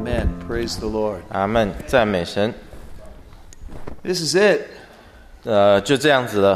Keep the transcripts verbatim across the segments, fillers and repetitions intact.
Amen. Praise the Lord. 阿们，赞美神。 This is it. 呃，就这样子了。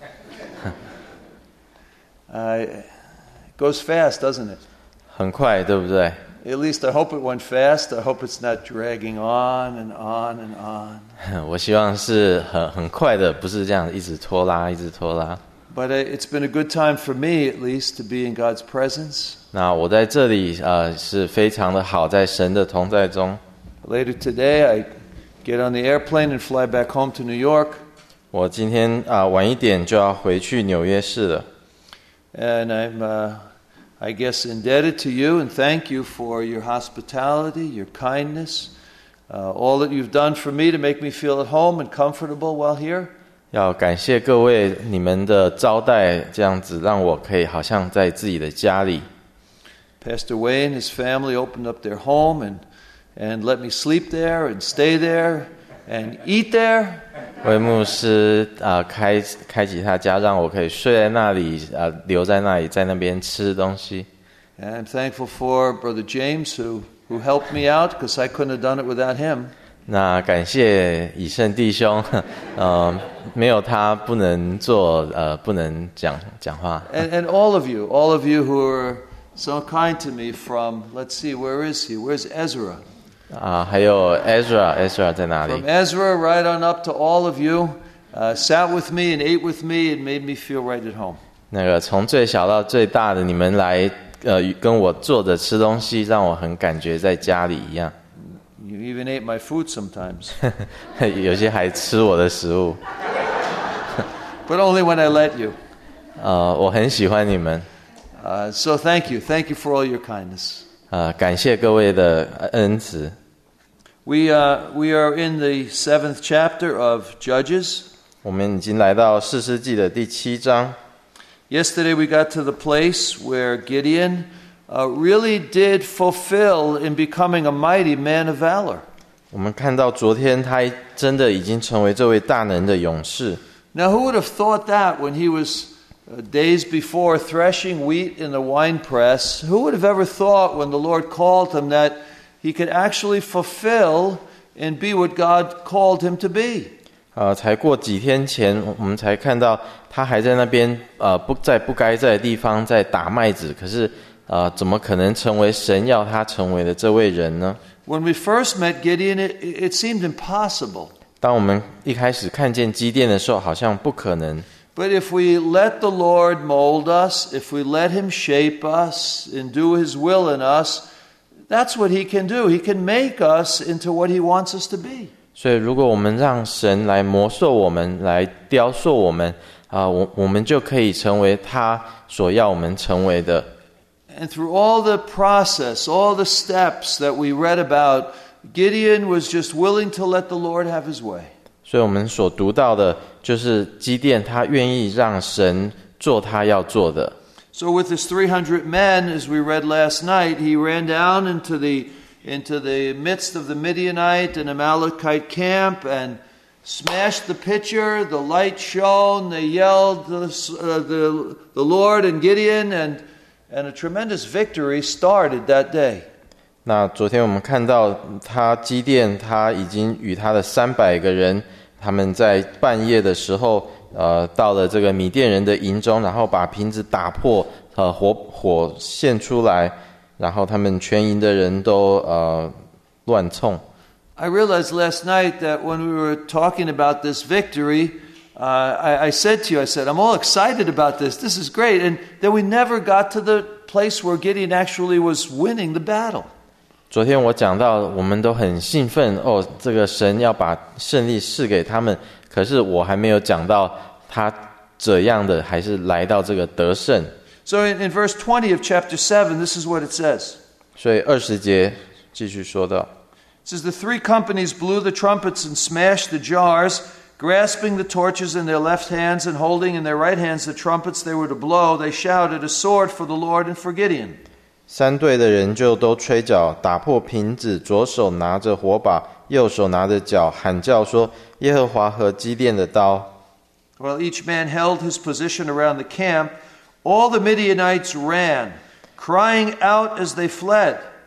Uh, it goes fast, doesn't it? 很快，对不对？ At least I hope it went fast. I hope it's not dragging on and on and on. 我希望是很很快的，不是这样一直拖拉，一直拖拉。 But uh, it's been a good time for me, at least, to be in God's presence. 那我在这里呃是非常的好，在神的同在中。 Later today, I get on the airplane and fly back home to New York. 我今天啊、呃、晚一点就要回去纽约市了。 And I'm, uh, I guess, indebted to you and thank you for your hospitality, your kindness, uh, all that you've done for me to make me feel at home and comfortable while here. 要感谢各位你们的招待，这样子让我可以好像在自己的家里。 Pastor Wayne and his family opened up their home and, and let me sleep there and stay there and eat there. 魏牧师啊、呃，开开启他家，让我可以睡在那里，啊、呃，留在那里，在那边吃东西。 And I'm thankful for Brother James who, who helped me out because I couldn't have done it without him. 那感谢以圣弟兄，呃，没有他不能做，呃，不能讲讲话。 And, and all of you, all of you who are so kind to me from, let's see, where is he? Where's Ezra? 啊，还有 Ezra，Ezra 在哪里 From Ezra right on up to all of you, uh, sat with me and ate with me and made me feel right at home. 那个从最小到最大的，你们来，呃，跟我坐着吃东西，让我很感觉在家里一样。 You even ate my food sometimes. 有些还吃我的食物。 But only when I let you. 呃，我很喜欢你们。 Uh, so thank you. Thank you for all your kindness. 呃，感谢各位的恩慈。 We, uh, we are in the seventh chapter of Judges. 我们已经来到士师记的第七章。 Yesterday we got to the place where Gideon uh, really did fulfill in becoming a mighty man of valor. 我们看到昨天他真的已经成为这位大能的勇士。 Now who would have thought that when he was uh, days before threshing wheat in the winepress? Who would have ever thought when the Lord called him that he could actually fulfill and be what God called him to be? 呃，才过几天前，我们才看到他还在那边，呃，不在不该在的地方在打麦子。可是，呃，怎么可能成为神要他成为的这位人呢？ When we first met Gideon, it, it seemed impossible. 当我们一开始看见基甸的时候，好像不可能。 But if we let the Lord mold us, if we let him shape us and do his will in us, that's what he can do. He can make us into what he wants us to be. 所以，如果我们让神来磨塑我们，来雕塑我们，啊、呃，我我们就可以成为他所要我们成为的。 And through all the process, all the steps that we read about, Gideon was just willing to let the Lord have his way. 所以我们所读到的就是基甸，他愿意让神做他要做的。 So with his three hundred men, as we read last night, he ran down into the into the midst of the Midianite and Amalekite camp and smashed the pitcher. The light shone. They yelled the uh, the, the Lord and Gideon, and and a tremendous victory started that day. 那昨天我们看到他基甸，他已经与他的三百个人，他们在半夜的时候，呃，到了这个米甸人的营中，然后把瓶子打破，呃，火火现出来，然后他们全营的人都呃乱冲。 I realized last night that when we were talking about this victory, uh, I, I said to you, I said, I'm all excited about this. This is great. And then we never got to the place where Gideon actually was winning the battle. 昨天我讲到，我们都很兴奋哦，这个神要把胜利赐给他们。可是我还没有讲到他怎样的，还是来到这个得胜。 So in, in verse twenty of chapter seven, this is what it says. 所以二十节继续说到。 It says, the three companies blew the trumpets and smashed the jars, grasping the torches in their left hands and holding in their right hands the trumpets they were to blow. They shouted, a sword for the Lord and for Gideon. 三队的人就都吹角，打破瓶子，左手拿着火把，右手拿着角，喊叫说：耶和华和基甸的刀。 While each man held his position around the camp, all the Midianites ran, crying out as they fled.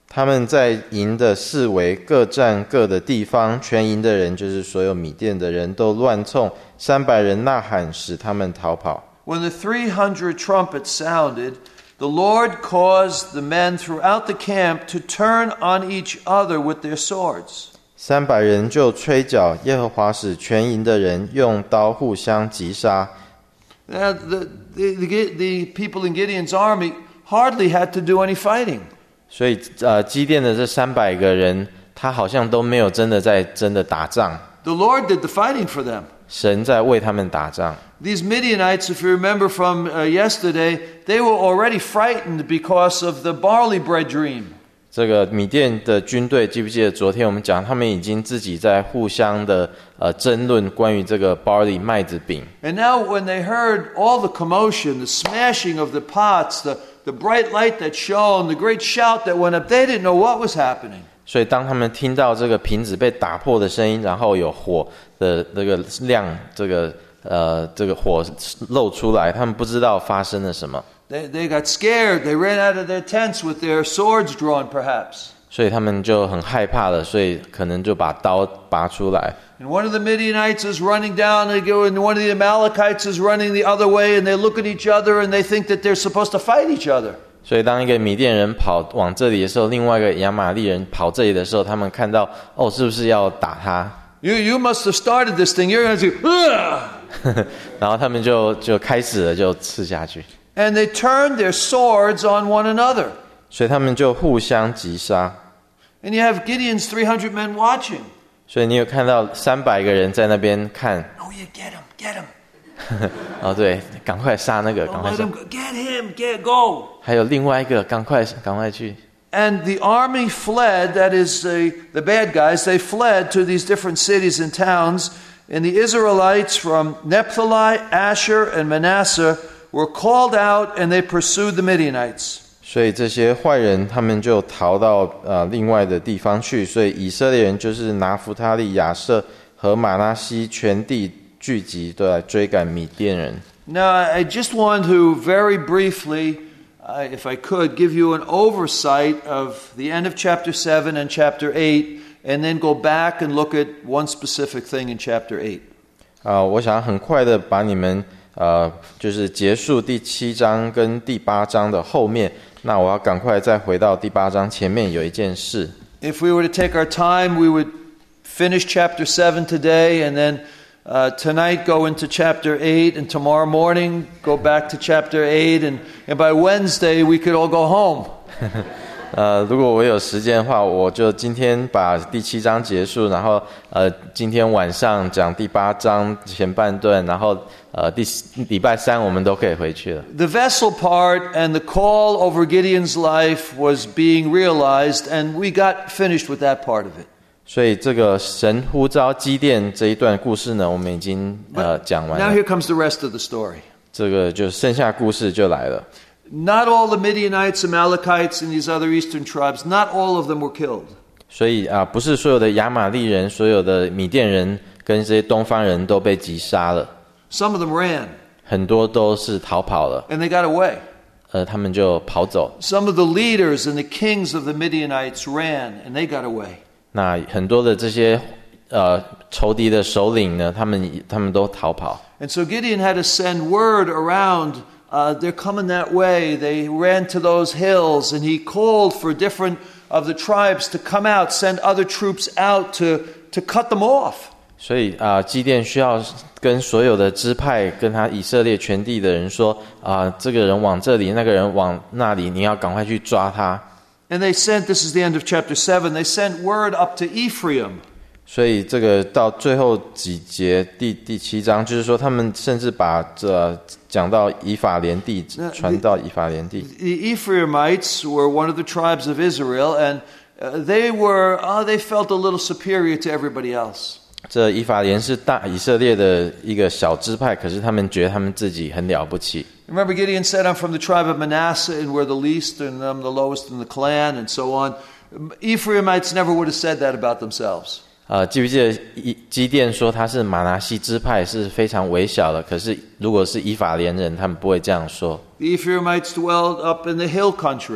他们在营的四围各占各的地方，全营的人就是所有米甸的人都乱冲，三百人呐喊，使他们逃跑。 When the three hundred trumpets sounded, the Lord caused the men throughout the camp to turn on each other with their swords. 三百人就吹角，耶和华使全营的人用刀互相击杀。 Now, the, the, the, the people in Gideon's army hardly had to do any fighting. 所以，呃，基甸的这三百个人，他好像都没有真的在真的打仗。 The Lord did the fighting for them. 神在为他们打仗。 These Midianites, if you remember from uh, yesterday, they were already frightened because of the barley bread dream. 这个米甸的军队，记不记得昨天我们讲，他们已经自己在互相的呃争论关于这个 barley 麦子饼。 And now, when they heard all the commotion, the smashing of the pots, the the bright light that shone, the great shout that went up, they didn't know what was happening. 所以当他们听到这个瓶子被打破的声音，然后有火的这个亮，这个呃这个火露出来，他们不知道发生了什么。 They they got scared. They ran out of their tents with their swords drawn, perhaps. 所以他们就很害怕了，所以可能就把刀拔出来。 And one of the Midianites is running down, they go, and one of the Amalekites is running the other way, and they look at each other and they think that they're supposed to fight each other. 所以当一个米甸人跑往这里的时候，另外一个亚玛力人跑这里的时候，他们看到哦，是不是要打他？ You you must have started this thing. You're going to do, Ugh! 然后他们就就开始了，就刺下去。 And they turned their swords on one another. 所以他们就互相击杀。 And you have Gideon's three hundred men watching. 所以你有看到三百个人在那边看。 Oh, you get him, get him. 哦，对，赶快杀那个，赶 Don't 快 let 杀。 him go. Get him, get go. 还有另外一个，赶快赶快去。 And the army fled, that is, the, the bad guys, they fled to these different cities and towns. And the Israelites from Naphtali, Asher, and Manasseh were called out, and they pursued the Midianites. 所以这些坏人他们就逃到呃另外的地方去，所以以色列人就是拿弗他利、亚设和马拉西全地聚集，都来追赶米甸人。 Now, I just want to very briefly, uh, if I could, give you an oversight of the end of chapter seven and chapter eight, and then go back and look at one specific thing in chapter eight. 啊、呃，我想很快的把你们呃，就是结束第七章跟第八章的后面。那我要赶快再回到第八章前面有一件事。 If we were to take our time, we would finish chapter seven today, and then uh, tonight go into chapter eight, and tomorrow morning go back to chapter eight, and, and by Wednesday we could all go home. 呃，如果我有时间的话，我就今天把第七章结束，然后呃，今天晚上讲第八章前半段，然后呃，第礼拜三我们都可以回去了。 The vessel part and the call over Gideon's life was being realized, and we got finished with that part of it. 所以这个神呼召基甸这一段故事呢，我们已经呃讲完 Now 了。 here comes the rest of the story. 这个就剩下故事就来了。 Not all the Midianites, Amalekites, and these other eastern tribes, not all of them were killed. 所以啊，不是所有的亚玛力人、所有的米甸人跟这些东方人都被击杀了， Some of them ran, 很多都是逃跑了， and they got away. 呃，他们就跑走。 Some of the leaders and the kings of the Midianites ran, and they got away. 那很多的这些呃仇敌的首领呢，他们他们都逃跑。 And so Gideon had to send word around, uh, they're coming that way. They ran to those hills, and he called for different of the tribes to come out, send other troops out to, to cut them off. 所以啊、呃，基甸需要跟所有的支派，跟他以色列全地的人说啊、呃，这个人往这里，那个人往那里，你要赶快去抓他。 And they sent, this is the end of chapter seven, they sent word up to Ephraim. 所以这个到最后几节第第七章，就是说他们甚至把这讲到以法莲地，传到以法莲地。 The Ephraimites were one of the tribes of Israel, and uh, they were, uh, they felt a little superior to everybody else. 这以法莲是大以色列的一个小支派，可是他们觉得他们自己很了不起。 Remember, Gideon said, I'm from the tribe of Manasseh, and we're the least, and I'm the lowest in the clan, and so on. Ephraimites never would have said that about themselves. 呃，记不记得以基甸说他是马拿西支派是非常微小的，可是如果是以法莲人，他们不会这样说。 The Ephraimites dwelled up in the hill country.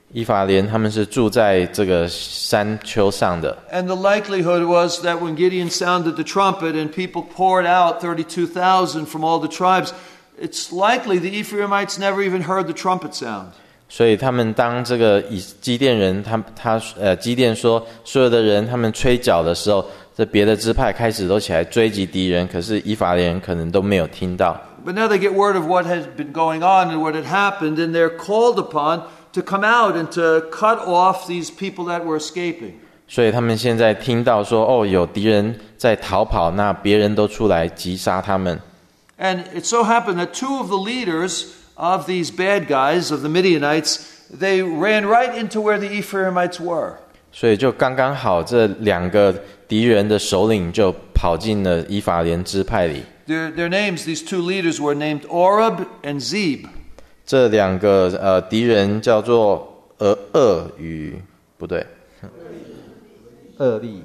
以法莲他们是住在这个山丘上的， And the likelihood was that when Gideon sounded the trumpet and people poured out thirty-two thousand from all the tribes, it's likely the Ephraimites never even heard the trumpet sound. 所以他们当这个以基甸人他他呃基甸说所有的人他们吹角的时候，这别的支派开始都起来追击敌人，可是以法莲人可能都没有听到。 But now they get word of what had been going on and what had happened, and they're called upon to come out and to cut off these people that were escaping. 所以他们现在听到说，哦，有敌人在逃跑，那别人都出来击杀他们。 And it so happened that two of the leaders of these bad guys, of the Midianites, they ran right into where the Ephraimites were. 所以就刚刚好，这两个敌人的首领就跑进了以法莲支派里。 Their, their names, these two leaders, were named Oreb and Zeb. 这两个呃敌人叫做俄厄与不对，厄利。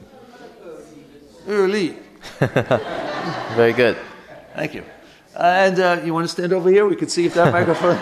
Uli. Very good. Thank you. Uh, and uh, you want to stand over here? We can see if that microphone.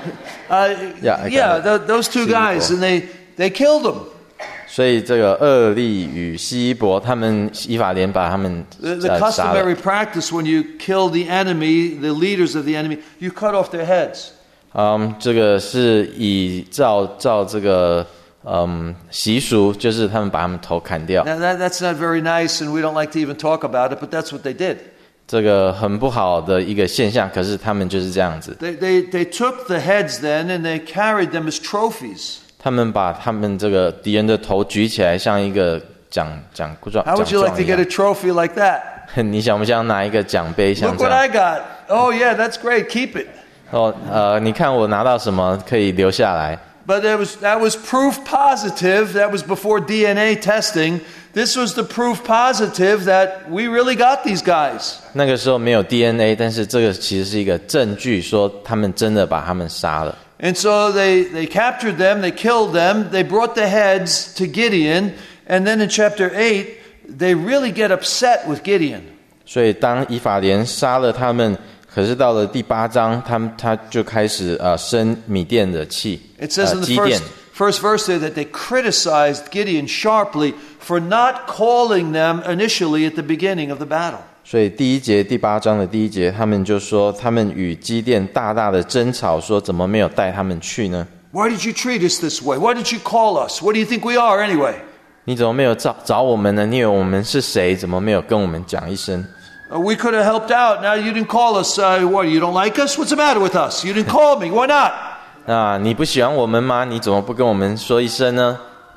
Uh, Yeah, I got yeah, it. th- those two See guys, before. and they they killed them. 所以这个厄利与希伯，他们以法莲把他们 The, the 呃杀了。 customary practice when you kill the enemy, the leaders of the enemy, you cut off their heads. 嗯，这个是以照照这个嗯习俗，就是他们把他们头砍掉。 Now that, that's not very nice, and we don't like to even talk about it, but that's what they did. 这个很不好的一个现象，可是他们就是这样子。 They they they took the heads then and they carried them as trophies. 他们把他们这个敌人的头举起来，像一个奖奖状 How 奖 would you like 状 to 一 get a 样。 trophy like that? 你想不想拿一个奖杯像 Look 这 what 样？ I got. Oh yeah, that's great. Keep it. 哦，呃，你看我拿到什么可以留下来？ But there was that was proof positive. That was before D N A testing. This was the proof positive that we really got these guys. 那个时候没有 D N A， 但是这个其实是一个证据，说他们真的把他们杀了。 And so they, they captured them, they killed them, they brought the heads to Gideon, and then in chapter eight, they really get upset with Gideon. 所以当以法莲杀了他们，可是到了第八章，他们他就开始呃生米甸的气， It says 呃 in the 基甸 first,。First verse there that they criticized Gideon sharply for not calling them initially at the beginning of the battle. 所以第一节第八章的第一节，他们就说他们与基甸大大的争吵，说怎么没有带他们去呢？ Why did you treat us this way? Why did you call us? What do you think we are anyway? 你怎么没有找找我们呢？你以为我们是谁？怎么没有跟我们讲一声？ Uh, we could have helped out. Now you didn't call us. Uh, what, you don't like us? What's the matter with us? You didn't call me. Why not? 啊，你不喜欢我们吗？你怎么不跟我们说一声呢？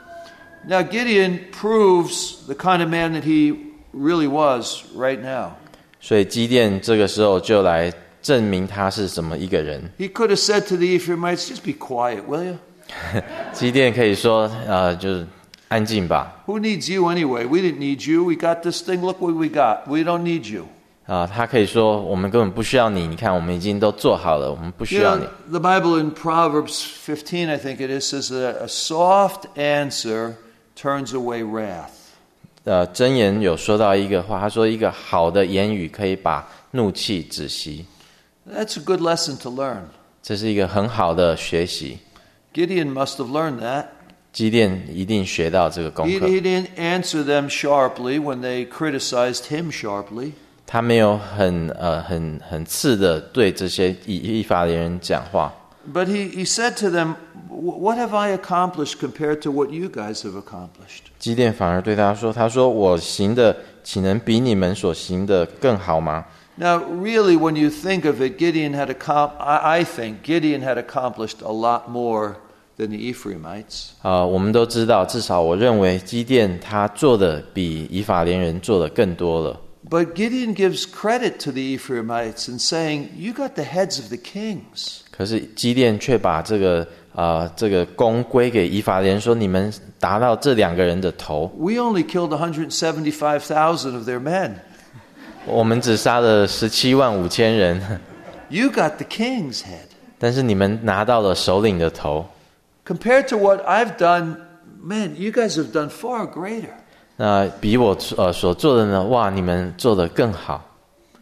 Now Gideon proves the kind of man that he really was right now. 所以基甸这个时候就来证明他是什么一个人。 He could have said to the Ephraimites, just be quiet, will you? 基甸可以说，呃，就是安静吧。 Who needs you anyway? We didn't need you. We got this thing. Look what we got. We don't need you. 啊、他可以说，我们根本不需要你。你看，我们已经都做好了，我们不需 You 要 know, 你。 the Bible in Proverbs fifteen, I think it is, says that a soft answer turns away wrath. 呃，箴言有说到一个话，他说一个好的言语可以把怒气止息， That's a good lesson to learn. 这是一个很好的学习。 Gideon must have learned that. 基甸一定学到这个功 He, 课。 he didn't answer them sharply when they criticized him sharply. 他没有很呃很很刺的对这些以以法莲人讲话， But he, he said to them, what have I accomplished compared to what you guys have accomplished? 基甸反而对他说：“他说我行的岂能比你们所行的更好吗？” Now, really, when you think of it, Gideon had accom- I, I think Gideon had accomplished a lot more than the Ephraimites. 啊、我们都知道，至少我认为基甸他做的比以法莲人做的更多了。 But Gideon gives credit to the Ephraimites in saying, you got the heads of the kings. 可是基甸却把这个啊、呃这个功归给以法莲，说你们达到这两个人的头， We only killed one hundred seventy-five thousand of their men. 我们只杀了十七万五千人， You got the king's head. 但是你们拿到了首领的头。 Compared to what I've done, man, you guys have done far greater. 那比我呃所做的呢？哇，你们做得更好。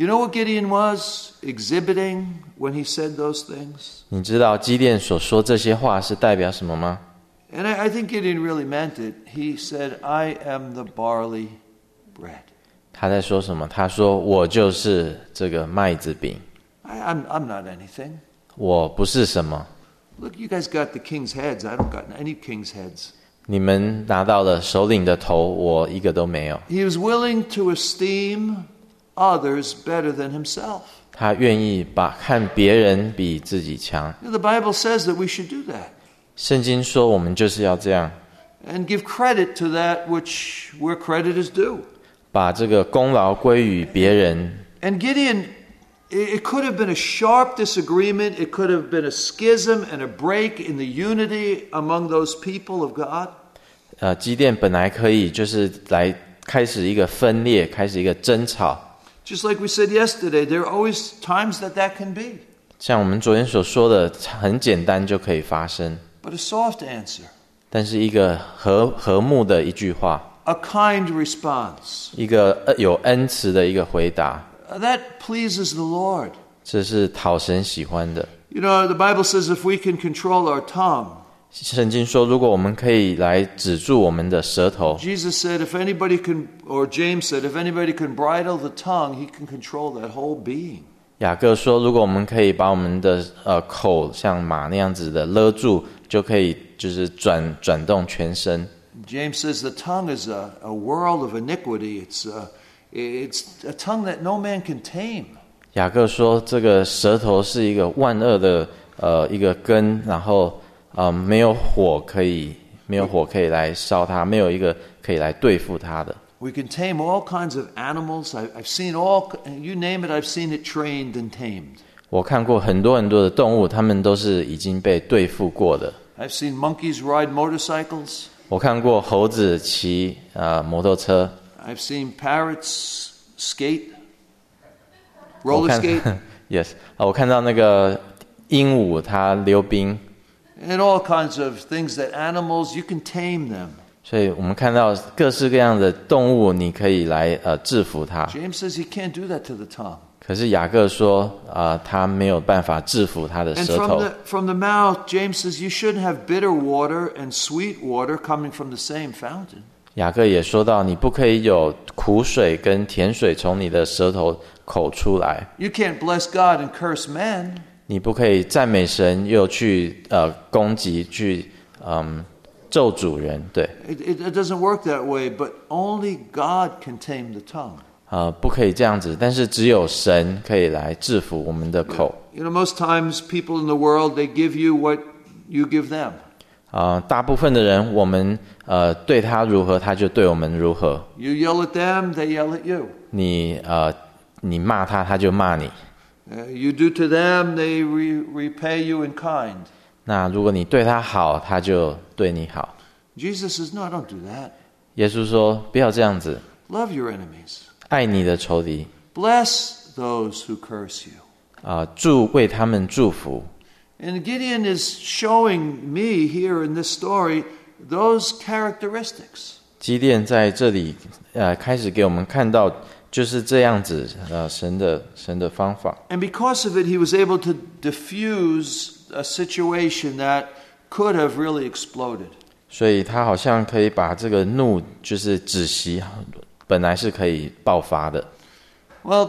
You know what Gideon was exhibiting when he said those things? 你知道基甸所说这些话是代表什么吗？ And I, I think Gideon really meant it. He said, I am the barley bread. 他在说什么？他说我就是这个麦子饼， I, I'm, I'm not anything. 我不是什么。 Look, you guys got the king's heads. I don't got any king's heads. 你们拿到了首领的头，我一个都没有。 He was willing to esteem others better than himself. 他愿意把看别人比自己强。 The Bible says that we should do that. 圣经说我们就是要这样， And give credit to that which where credit is due. 把这个功劳归于别人。 And Gideon, it could have been a sharp disagreement. It could have been a schism and a break in the unity among those people of God. 呃，基甸本来可以就是来开始一个分裂，开始一个争吵。 Just like we said yesterday, there are always times that that can be. 像我们昨天所说的，很简单就可以发生， But a soft answer, 但是一个和和睦的一句话， a kind response, 一个呃有恩慈的一个回答， uh, that pleases the Lord. 这是讨神喜欢的。 You know, the Bible says if we can control our tongue, 圣经说，如果我们可以来止住我们的舌头， Jesus said if anybody can, or James said, if anybody can bridle the tongue, he can control that whole being. 雅各说，如果我们可以把我们的呃口像马那样子的勒住，就可以就是转转动全身。 James says the tongue is a, a world of iniquity. It's a, it's a tongue that no man can tame. 雅各说，这个舌头是一个万恶的呃一个根，然后呃没有火可以没有火可以来烧它，没有一个可以来对付它的。 We can tame all kinds of animals. I, I've seen all, you name it, I've seen it trained and tamed. 我看过很多很多的动物，它们都是已经被对付过的。 I've seen monkeys ride motorcycles. 我看过猴子骑呃摩托车， I've seen parrots skate, 我 roller 看 skate, yes 啊，我看到那个鹦鹉它溜冰， and all kinds of things that animals, you can tame them. 所以我们看到各式各样的动物，你可以来呃制服它。 James says he can't do that to the tongue. 可是雅各说，啊、呃，他没有办法制服他的 And 舌 from 头。 the, from the mouth, James says you shouldn't have bitter water and sweet water coming from the same fountain. 雅各也说到，你不可以有苦水跟甜水从你的舌头口出来， You can't bless God and curse men. 你不可以赞美神又去呃攻击去嗯咒诅人，对， It, it, it doesn't work that way, but only God can tame the tongue. 呃不可以这样子，但是只有神可以来制服我们的口。 You know, most times people in the world, they give you what you give them. 啊、呃，大部分的人，我们呃对他如何，他就对我们如何。 You yell at them, they yell at you. 你呃你骂他，他就骂你。 Uh, you do to them, they re- repay you in kind. 那如果你对他好，他就对你好。 Jesus says, no, don't do that. 耶稣说：“不要这样子， Love your enemies. 爱你的仇敌， Bless those who curse you. 啊、祝为他们祝福。” And Gideon is showing me here in this story those characteristics. 基甸在这里，呃，开始给我们看到就是这样子，呃，神的神的方法。 And because of it, he was able to diffuse a situation that could have really exploded. 所以他好像可以把这个怒就是止息，本来是可以爆发的。 Well,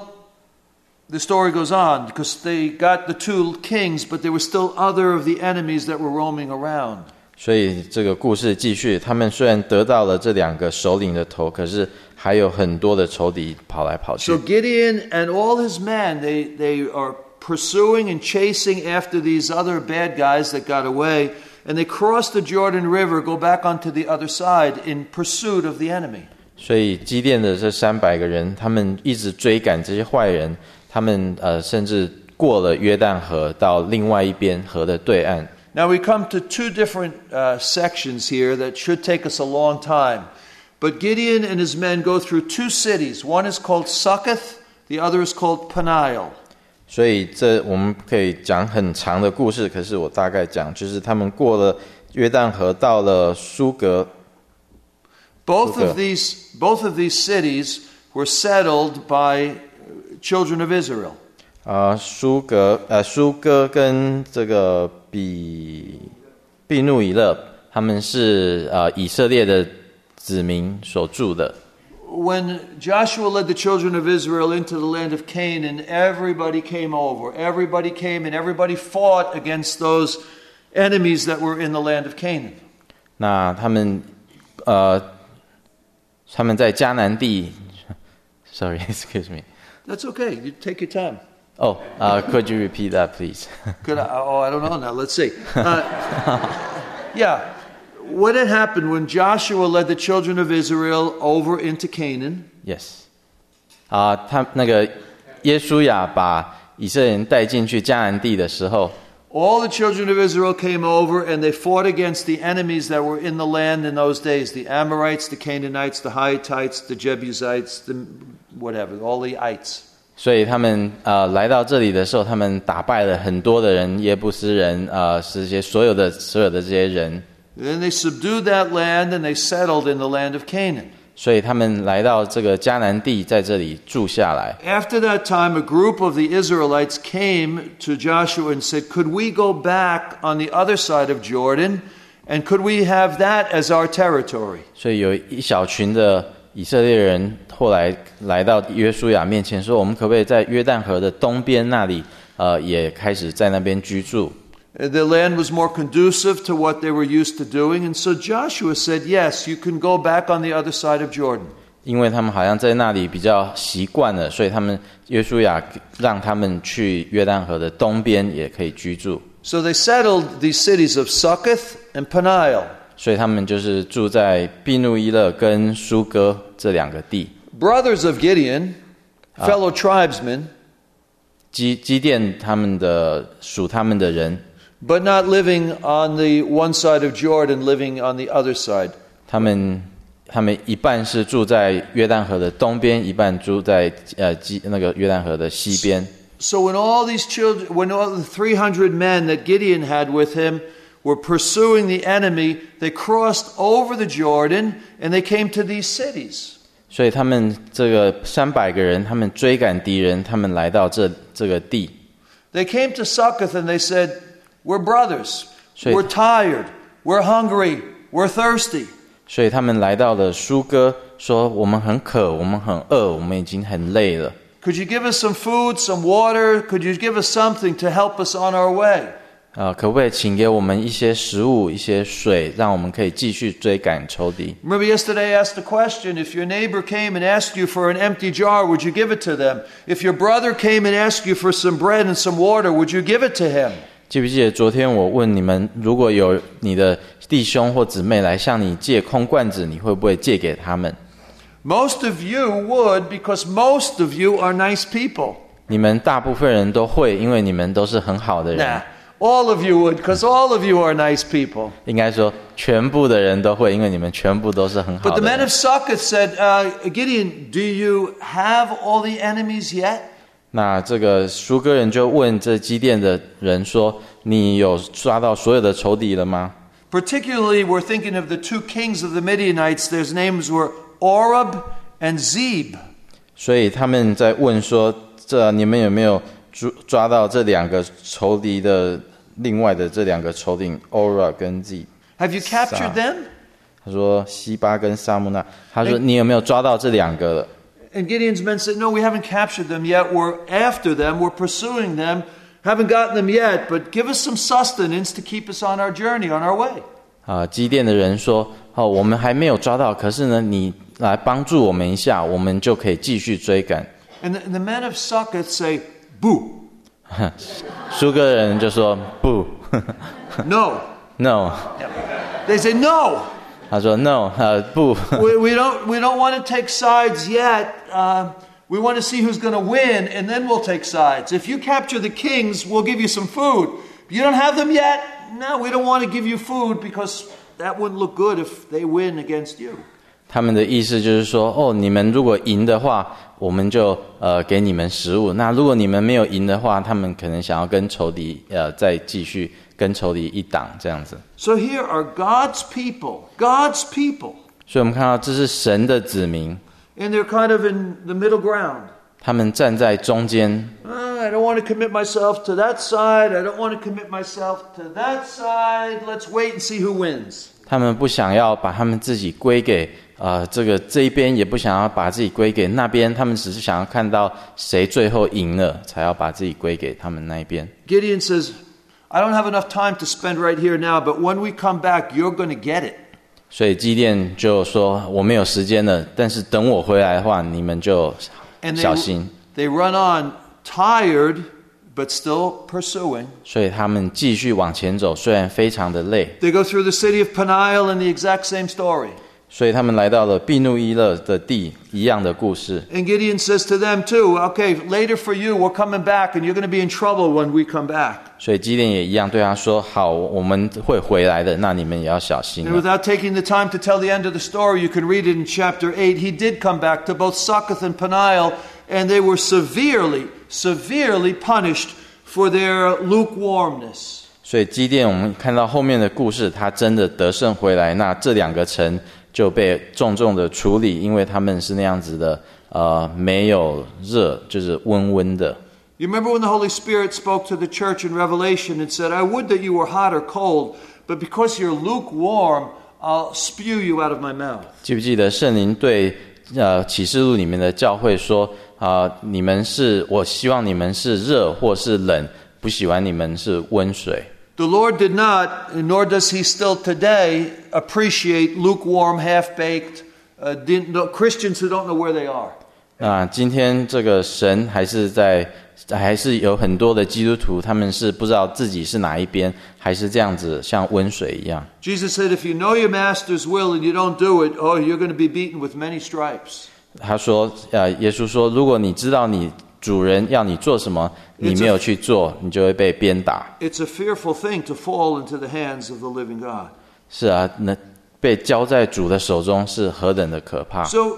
the story goes on because they got the two kings, but there were still other of the enemies that were roaming around. 所以这个故事继续，他们虽然得到了这两个首领的头，可是还有很多的仇敌跑来跑去 So。Gideon and all his men, they, they are pursuing and chasing after these other bad guys that got away, and they cross the Jordan River, go back onto the other side in pursuit of the enemy. 所以基甸的这三百个人，他们一直追赶这些坏人，他们呃甚至过了约旦河到另外一边河的对岸。 Now we come to two different uh, sections here that should take us a long time. But Gideon and his men go through two cities. One is called Succoth, the other is called Peniel. 所以这我们可以讲很长的故事，可是我大概讲，就是他们过了约旦河，到了苏格。 Both of these, both of these cities were settled by children of Israel? 啊，舒格呃，舒哥跟这个比比努以勒，他们是呃以色列的子民所住的。 When Joshua led the children of Israel into the land of Canaan, everybody came over. Everybody came and everybody fought against those enemies that were in the land of Canaan. 那他们呃，他们在迦南地 ，sorry, excuse me. That's okay. You take your time. Oh, uh, could you repeat that, please? Could I? Oh, I don't know now. Let's see. Uh, yeah. What had happened when Joshua led the children of Israel over into Canaan? Yes. 啊、uh, 他那个耶稣亚把以色列人带进去迦南地的时候， All the children of Israel came over and they fought against the enemies that were in the land in those days. The Amorites, the Canaanites, the Hittites, the Jebusites, the whatever, all the ites. 所以他们呃来到这里的时候，他们打败了很多的人，耶布斯人，呃，是些所有的所有的这些人。 Then they subdued that land and they settled in the land of Canaan. 所以他们来到这个迦南地，在这里住下来。 After that time, a group of the Israelites came to Joshua and said, "Could we go back on the other side of Jordan, and could we have that as our territory?" 所以有一小群的以色列人后来来到约书亚面前说：“我们可不可以在约旦河的东边那里，呃，也开始在那边居住？” The land was more conducive to what they were used to doing, and so Joshua said, "Yes, you can go back on the other side of Jordan." 因为他们好像在那里比较习惯了，所以他们约书亚让他们去约旦河的东边也可以居住。 So they settled these cities of Succoth and Peniel. 所以他们就是住在毕努伊勒跟舒哥这两个地。 Brothers of Gideon, fellow tribesmen, 基基甸他们的属他们的人。 but not living on the one side of Jordan, living on the other side. 他们他们一半是住在约旦河的东边，一半住在呃基那个约旦河的西边。 So when all these children, when all the three hundred men that Gideon had with him were pursuing the enemy, they crossed over the Jordan and they came to these cities. 所以他们这个三百个人，他们追赶敌人，他们来到这这个地。 They came to Succoth and they said, "We're brothers. We're tired. We're hungry. We're thirsty." 所以他们来到了舒哥，说我们很渴，我们很饿，我们已经很累了。 Could you give us some food, some water? Could you give us something to help us on our way? 呃，可不可以请给我们一些食物、一些水，让我们可以继续追赶仇敌？ Remember yesterday I asked the question, if your neighbor came and asked you for an empty jar, would you give it to them? If your brother came and asked you for some bread and some water, would you give it to him? 记不记得昨天我问你们，如果有你的弟兄或姊妹来向你借空罐子，你会不会借给他们？ Most of you would, because most of you are nice people. 你们大部分人都会，因为你们都是很好的人。 Nah, all of you would, because all of you are nice people. 应该说，全部的人都会，因为你们全部都是很好 But 的 the men 人。 of Succoth said, uh, Gideon, do you have all the enemies yet? 那这个苏哥人就问这基甸的人说：“你有抓到所有的仇敌了吗？” Particularly, we're thinking of the two kings of the Midianites. Their names were Oreb and Zeb. 所以他们在问说：“这你们有没有抓抓到这两个仇敌的另外的这两个仇敌 Ora 跟 Z？” Have you captured them? 他说西巴跟萨木纳。他说你有没有抓到这两个了？ And Gideon's men said, "No, we haven't captured them yet. We're after them. We're pursuing them. Haven't gotten them yet, but give us some sustenance to keep us on our journey, on our way." 啊，基甸的人说：“哦，我们还没有抓到，可是呢，你来帮助我们一下，我们就可以继续追赶。” And the, the men of Succoth say, "Boo." 苏哥人就说：“不 No. ，no。” They say, "No. 他说 ：“no， 呃，不。” we, we don't we don't want to take sides yet. Uh, we want to see who's going to win, and then we'll take sides. If you capture the kings, we'll give you some food. If you don't have them yet, no, we don't want to give you food because that wouldn't look good if they win against you." 他们的意思就是说：“哦，你们如果赢的话，我们就呃给你们食物；那如果你们没有赢的话，他们可能想要跟仇敌呃再继续。”跟仇敌一党这样子。 So here are God's people, God's people. 所以我们看到这是神的子民。 And they're kind of in the middle ground. 他们站在中间。 Uh, I don't want to commit myself to that side. I don't want to commit myself to that side. Let's wait and see who wins. 他们不想要把他们自己归给呃这个这一边，也不想要把自己归给那边，他们只是想要看到谁最后赢了，才要把自己归给他们那一边。 Gideon says, I don't have enough time to spend right here now, but when we come back, you're going to get it. 所以基甸就说：“我没有时间了，但是等我回来的话，你们就小心。” They run on, tired, but still pursuing. 所以他们继续往前走，虽然非常的累。 They go through the city of Peniel and the exact same story. 所以他们来到了毕努伊勒的地，一样的故事。 And Gideon says to them too, okay, later for you, we're coming back, and you're going to be in trouble when we come back. 所以基甸也一样对他说：“好，我们会回来的，那你们也要小心。” And without taking the time to tell the end of the story, you can read it in chapter eight. He did come back to both Succoth and Peniel, and they were severely, severely punished for their lukewarmness. 所以基甸，我们看到后面的故事，他真的得胜回来，那这两个城就被重重的处理，因为他们是那样子的，呃，没有热，就是温温的。 You remember when the Holy Spirit spoke to the church in Revelation and said, I would that you were hot or cold, but because you're lukewarm, I'll spew you out of my mouth. 记不记得圣灵对呃启示录里面的教会说啊、呃，你们是我希望你们是热或是冷，不喜欢你们是温水。 The Lord did not, nor does He still today, appreciate lukewarm, half-baked uh, Christians who don't know where they are. 那今天这个神还是在，还是有很多的基督徒，他们是不知道自己是哪一边，还是这样子像温水一样。 Jesus said, if you know your master's will and you don't do it, oh, you're going to be beaten with many stripes. 他说，呃，耶稣说，如果你知道你主人要你做什么，你没有去做，你就会被鞭打。 It's a fearful thing to fall into the hands of the living God. 是啊，那被交在主的手中是何等的可怕。 So,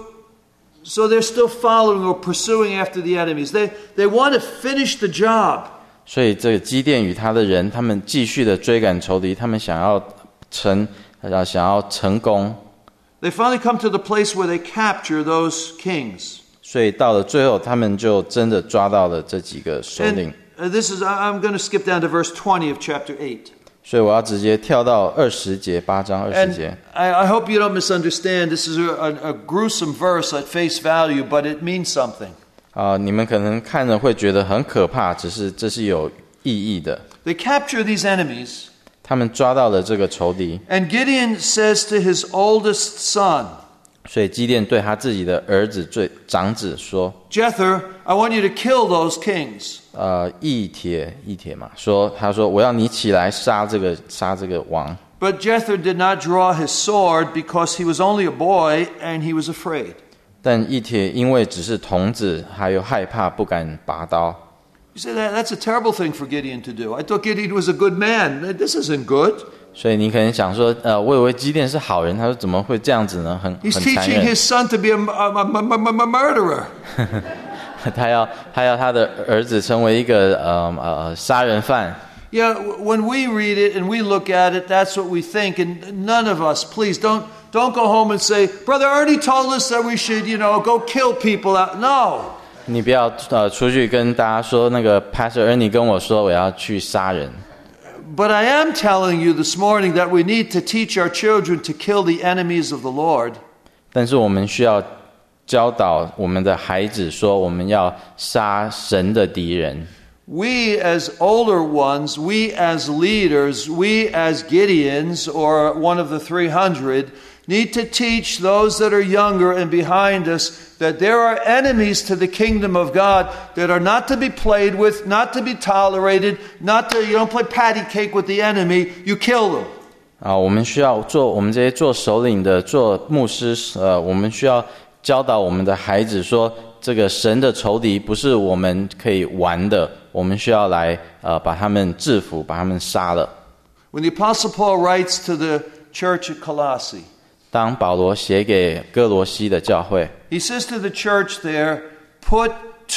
so they're still following or pursuing after the enemies. They they want to finish the job. 所以这个基甸与他的人，他们继续的追赶仇敌，他们想要成，呃，想要成功。 They finally come to the place where they capture those kings. 所以到了最后，他们就真的抓到了这几个首领。 And this is I'm going to skip down to verse twenty of chapter eight. 所以我要直接跳到二十节，八章二十节。 I, I hope you don't misunderstand. This is a, a, a gruesome verse at face value, but it means something. 啊、呃，你们可能看着会觉得很可怕，只是这是有意义的。 They capture these enemies. 他们抓到了这个仇敌。 And Gideon says to his oldest son. 所以基甸对他自己的儿子最长子说 Jether, I want you to kill those kings. 呃，义帖义帖嘛，说他说我要你起来杀这个杀这个王。 But Jether did not draw his sword because he was only a boy and he was afraid. 但义帖因为只是童子，还有害怕，不敢拔刀。 You say that that's a terrible thing for Gideon to do. I thought Gideon was a good man. This isn't good. 所以你可能想说，呃，我以为基甸是好人，他说怎么会这样子呢？很很 He's 残 teaching 忍。 his son to be a, a, a, a, a murderer. 他要他要他的儿子成为一个呃呃杀人犯。 Yeah, when we read it and we look at it, that's what we think. And none of us, please don't don't go home and say, Brother Ernie told us that we should, you know, go kill people out. No. 你不要呃出去跟大家说那个 Pastor Ernie 跟我说我要去杀人。 But I am telling you this morning that we need to teach our children to kill the enemies of the Lord. 但是我们需要教导我们的孩子说，我们要杀神的敌人。 We as older ones, we as leaders, we as Gideons or one of the three hundred need to teach those that are younger and behind us that there are enemies to the kingdom of God that are not to be played with, not to be tolerated, not to, you don't play patty cake with the enemy, you kill them. 啊，我们需要做我们这些做首领的、做牧师，呃，我们需要教导我们的孩子说，这个神的仇敌不是我们可以玩的，我们需要来呃把他们制服，把他们杀了。 When the Apostle Paul writes to the church at Colossae, 当保罗写给哥罗西的教会， he says to the church there, put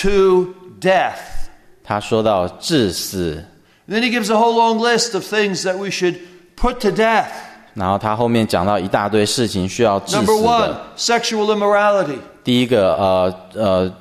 to death. 他说到致死。 And then he gives a whole long list of things that we should put to death. 然后他后面讲到一大堆事情需要致死 Number one, 的。 sexual immorality. 第一个，呃呃，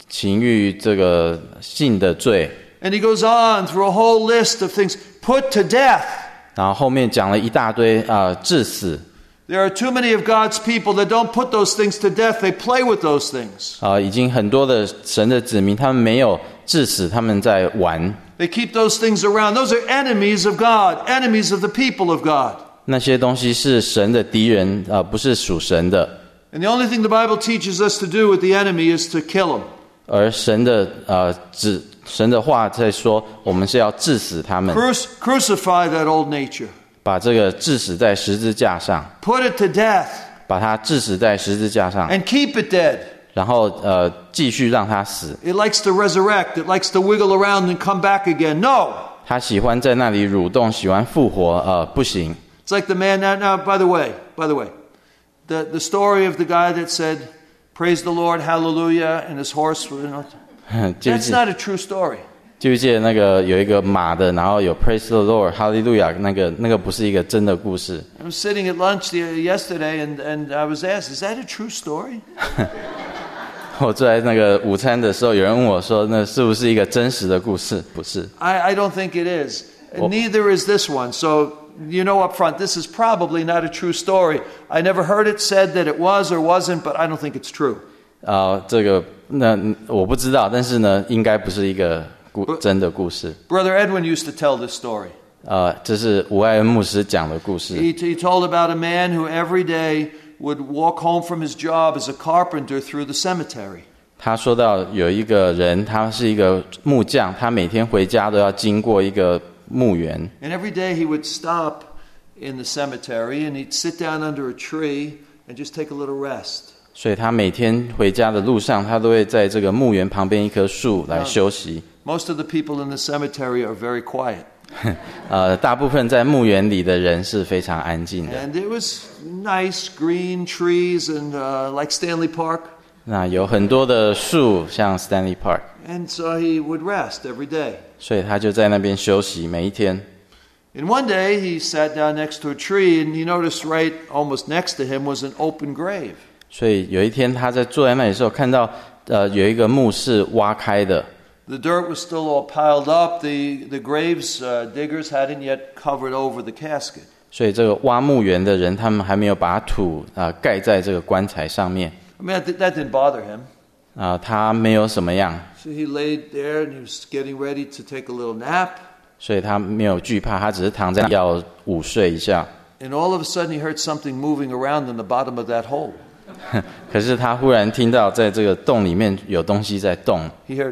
情欲这个性的罪。 And he goes on through a whole list of things put to death. 然后后面讲了一大堆啊、呃，致死。 There are too many of God's people that don't put those things to death. They play with those things. 啊、呃，已经很多的神的子民，他们没有致死，他们在玩。 They keep those things around. Those are enemies of God, enemies of the people of God. 那些东西是神的敌人啊、呃，不是属神的。 And the only thing the Bible teaches us to do with the enemy is to kill him. 而神的呃指神的话在说，我们是要致死他们。 Cruc- crucify that old nature. 把这个致死在十字架上， Put it to death. 把它致死在十字架上， And keep it dead. 然后呃继续让它死。 It likes to resurrect. It likes to wiggle around and come back again. No. 他喜欢在那里蠕动，喜欢复活，呃，不行。 It's like the man now, now by the way, by the way, the, the story of the guy that said, praise the Lord, hallelujah, and his horse, you know, 记不 that's 记 not a true story. 记不记得那个有一个马的，然后有 Praise the Lord, Hallelujah， 那个那个不是一个真的故事。 I was sitting at lunch the, yesterday and, and I was asked, is that a true story? 我坐在那个午餐的时候，有人问我说，那是不是一个真实的故事？不是。 I, I don't think it is. Well- Neither is this one. So you know up front, this is probably not a true story. I never heard it said that it was or wasn't, but I don't think it's true. 啊、这个那我不知道，但是呢，应该不是一个故真的故事。 Brother Edwin used to tell this story. 呃，这是吴爱恩牧师讲的故事。 He, he told about a man who every day would walk home from his job as a carpenter through the cemetery. 他说到有一个人，他是一个木匠，他每天回家都要经过一个墓园。 And every day he would stop in the cemetery and he'd sit down under a tree and just take a little rest. 所以他每天回家的路上，他都会在这个墓园旁边一棵树来休息。 Most of the people in the cemetery are very quiet. 呃，大部分在墓园里的人是非常安静的。 And it was nice green trees and uh, like Stanley Park. 那有很多的树，像 Stanley Park， And so he would rest every day. 所以他就在那边休息，每一天。 And one day he sat down next to a tree and he noticed right almost next to him was an open grave. 所以有一天他在坐在那里的时候，看到呃有一个墓是挖开的， The dirt was still all piled up. The, the graves uh, diggers hadn't yet covered over the casket. 所以这个挖墓园的人，他们还没有把土啊、呃、盖在这个棺材上面 I mean, that, that didn't bother him. 啊、呃，他没有什么样， So he laid there and he was getting ready to take a little nap. 所以他没有惧怕，他只是躺在那要午睡一下。 And all of a sudden he heard something moving around in the bottom of that hole. 可是他忽然听到在这个洞里面有东西在动， He heard,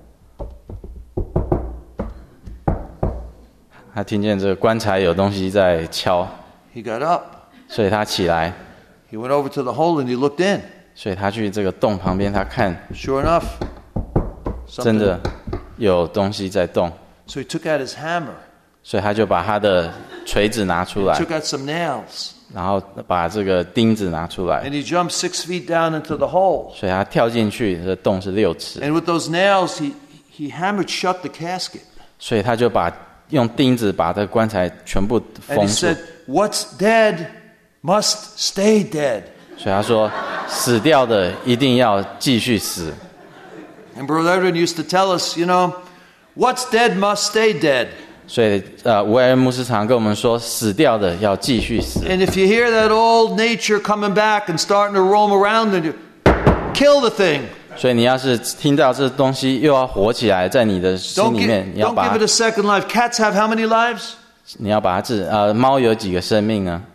他听见这个棺材有东西在敲， he got up. 所以他起来， He went over to the hole and he looked in. 所以他去这个洞旁边，他看 Sure enough, 真 something. 的有东西在动， So he took out his hammer, 所以他就把他的锤子拿出来， took out some nails, 然后把这个钉子拿出来， and he jumped six feet down into the hole. 所以他跳进去，这洞是六尺， And with those nails, he, he hammered shut the casket. 所以他就把用钉子把这个棺材全部 And 封 he 住。 said, what's dead must stay dead. 所以他说，死掉的一定要继续死。 And Brother Edwin used to tell us, you know, what's dead must stay dead. 所以呃，吴爱恩牧师常跟我们说，死掉的要继续死。 And if you hear that old nature coming back and starting to roam around, then you kill the thing. 所以你要是听到这东西又要活起来，在你的心 Don't 里面， give, 你要 don't 把 give it a second life. Cats have how many lives? 你要把它治。呃，猫有几个生命呢？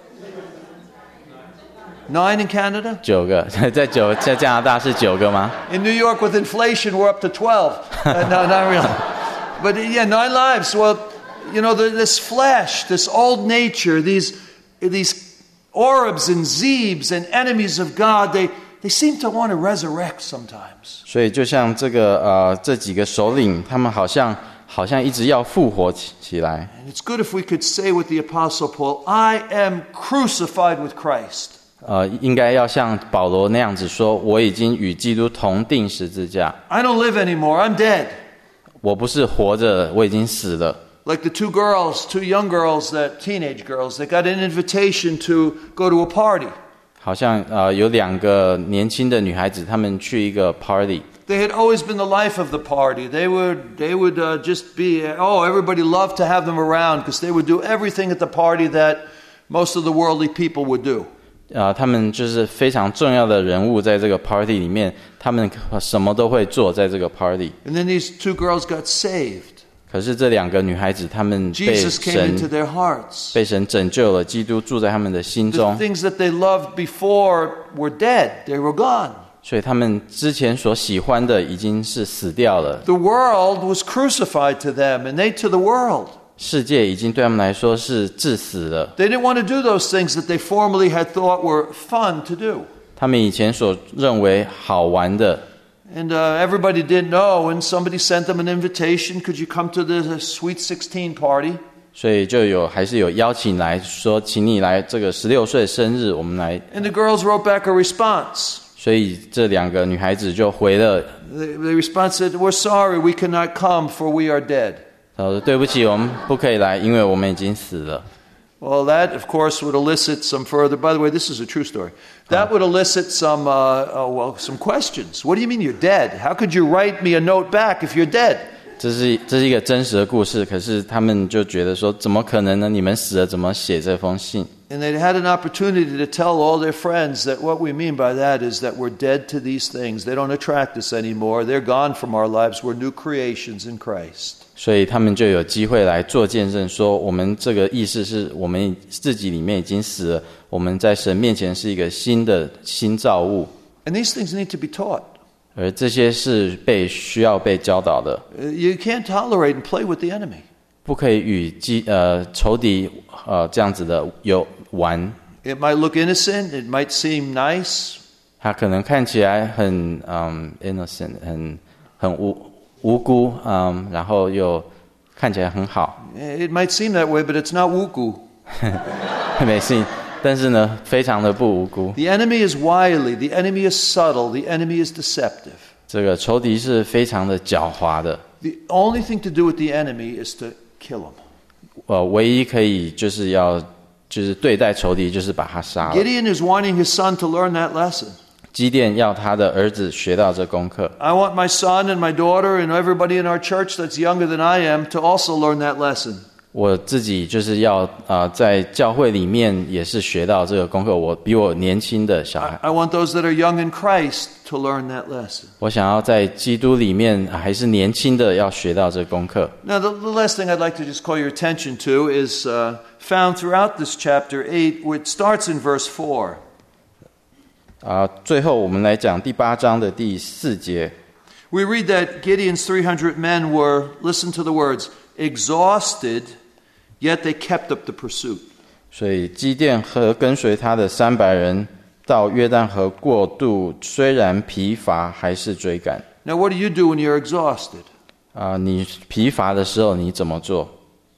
Nine in Canada. 九个，在九在加拿大是九个吗？ In New York, with inflation, we're up to twelve. Uh, no, not really. But yeah, nine lives. Well, you know, the, this flesh, this old nature, these these Oribs and Zebes and enemies of God, they they seem to want to resurrect sometimes. 所以就像这个呃这几个首领，他们好像好像一直要复活起起来。 And it's good if we could say with the Apostle Paul, "I am crucified with Christ." 呃，应该要像保罗那样子说，我已经与基督同定十字架， I don't live anymore. I'm dead. 我不是活着，我已经死了。 Like the two girls, two young girls, that teenage girls, they got an invitation to go to a party. 好像呃有两个年轻的女孩子，她们去一个 party， They had always been the life of the party. They would, they would uh, just be, oh, everybody loved to have them around because they would do everything at the party that most of the worldly people would do. 啊，他们就是非常重要的人物，在这个 party 里面，他们什么都会做，在这个 party。 And then these two girls got saved. 可是这两个女孩子，她们被 Jesus came into 神 their hearts. 被神拯救了，基督住在他们的心 The 中， things that they loved before were dead. They were gone. 所以他们之前所喜欢的已经是死掉了。 The world was crucified to them, and they to the world. 世界已经对他们来说是致死了。 They didn't want to do those things that they formerly had thought were fun to do. 他们以前所认为好玩的， And uh, everybody didn't know, and somebody sent them an invitation. Could you come to the Sweet sixteen party? 所以就有还是有邀请来说，请你来这个十六岁生日，我们来。 And the girls wrote back a response. 所以这两个女孩子就回了， The, the response said, "We're sorry, we cannot come, for we are dead." 她说对不起，我们不可以来，因为我们已经死了。 Well, that, of course, would elicit some further. By the way, this is a true story. That would elicit some, uh, uh, well, some questions. What do you mean you're dead? How could you write me a note back if you're dead? 这是这是一个真实的故事，可是他们就觉得说，怎么可能呢？你们死了，怎么写这封信？ And they had an opportunity to tell all their friends that what we mean by that is that we're dead to these things. They don't attract us anymore. They're gone from our lives. We're new creations in Christ. 所以他们就有机会来做见证，说我们这个意思是我们自己里面已经死了，我们在神面前是一个新的新造物， And these things need to be taught. 而这些是被需要被教导的， Uh, You can't tolerate and play with the enemy. 不可以与基呃仇敌呃这样子的有玩。 It might look innocent. It might seem nice. 他可能看起来很嗯 innocent， 很很无无辜，嗯，然后又看起来很好， It might seem that way, but it's not wuku. 没信，但是呢，非常的不无辜。 The enemy is wily. The enemy is subtle. The enemy is deceptive. 这个仇敌是非常的狡猾的， The only thing to do with the enemy is to kill him. 呃，唯一可以就是要就是对待仇敌，就是把他杀了。 Gideon is wanting his son to learn that lesson. 基甸要他的儿子学到这功课。 I want my son and my daughter and everybody in our church that's younger than I am to also learn that lesson. 我自己就是要啊、呃，在教会里面也是学到这个功课。我比我年轻的小孩， I want those that are young in Christ to learn that lesson. 我想要在基督里面还是年轻的要学到这个功课。 Now, the, the last thing I'd like to just call your attention to is uh, found throughout this chapter eight, which starts in verse four. 啊、最后我们来讲第八章的第四节。 We read that Gideon's three hundred men were, listen to the words, exhausted, yet they kept up the pursuit. 所以基甸和跟随他的三百人到约旦河过渡，虽然疲乏，还是追赶。 Now, what do you do when you're exhausted? 啊、你疲乏的时候你怎么做？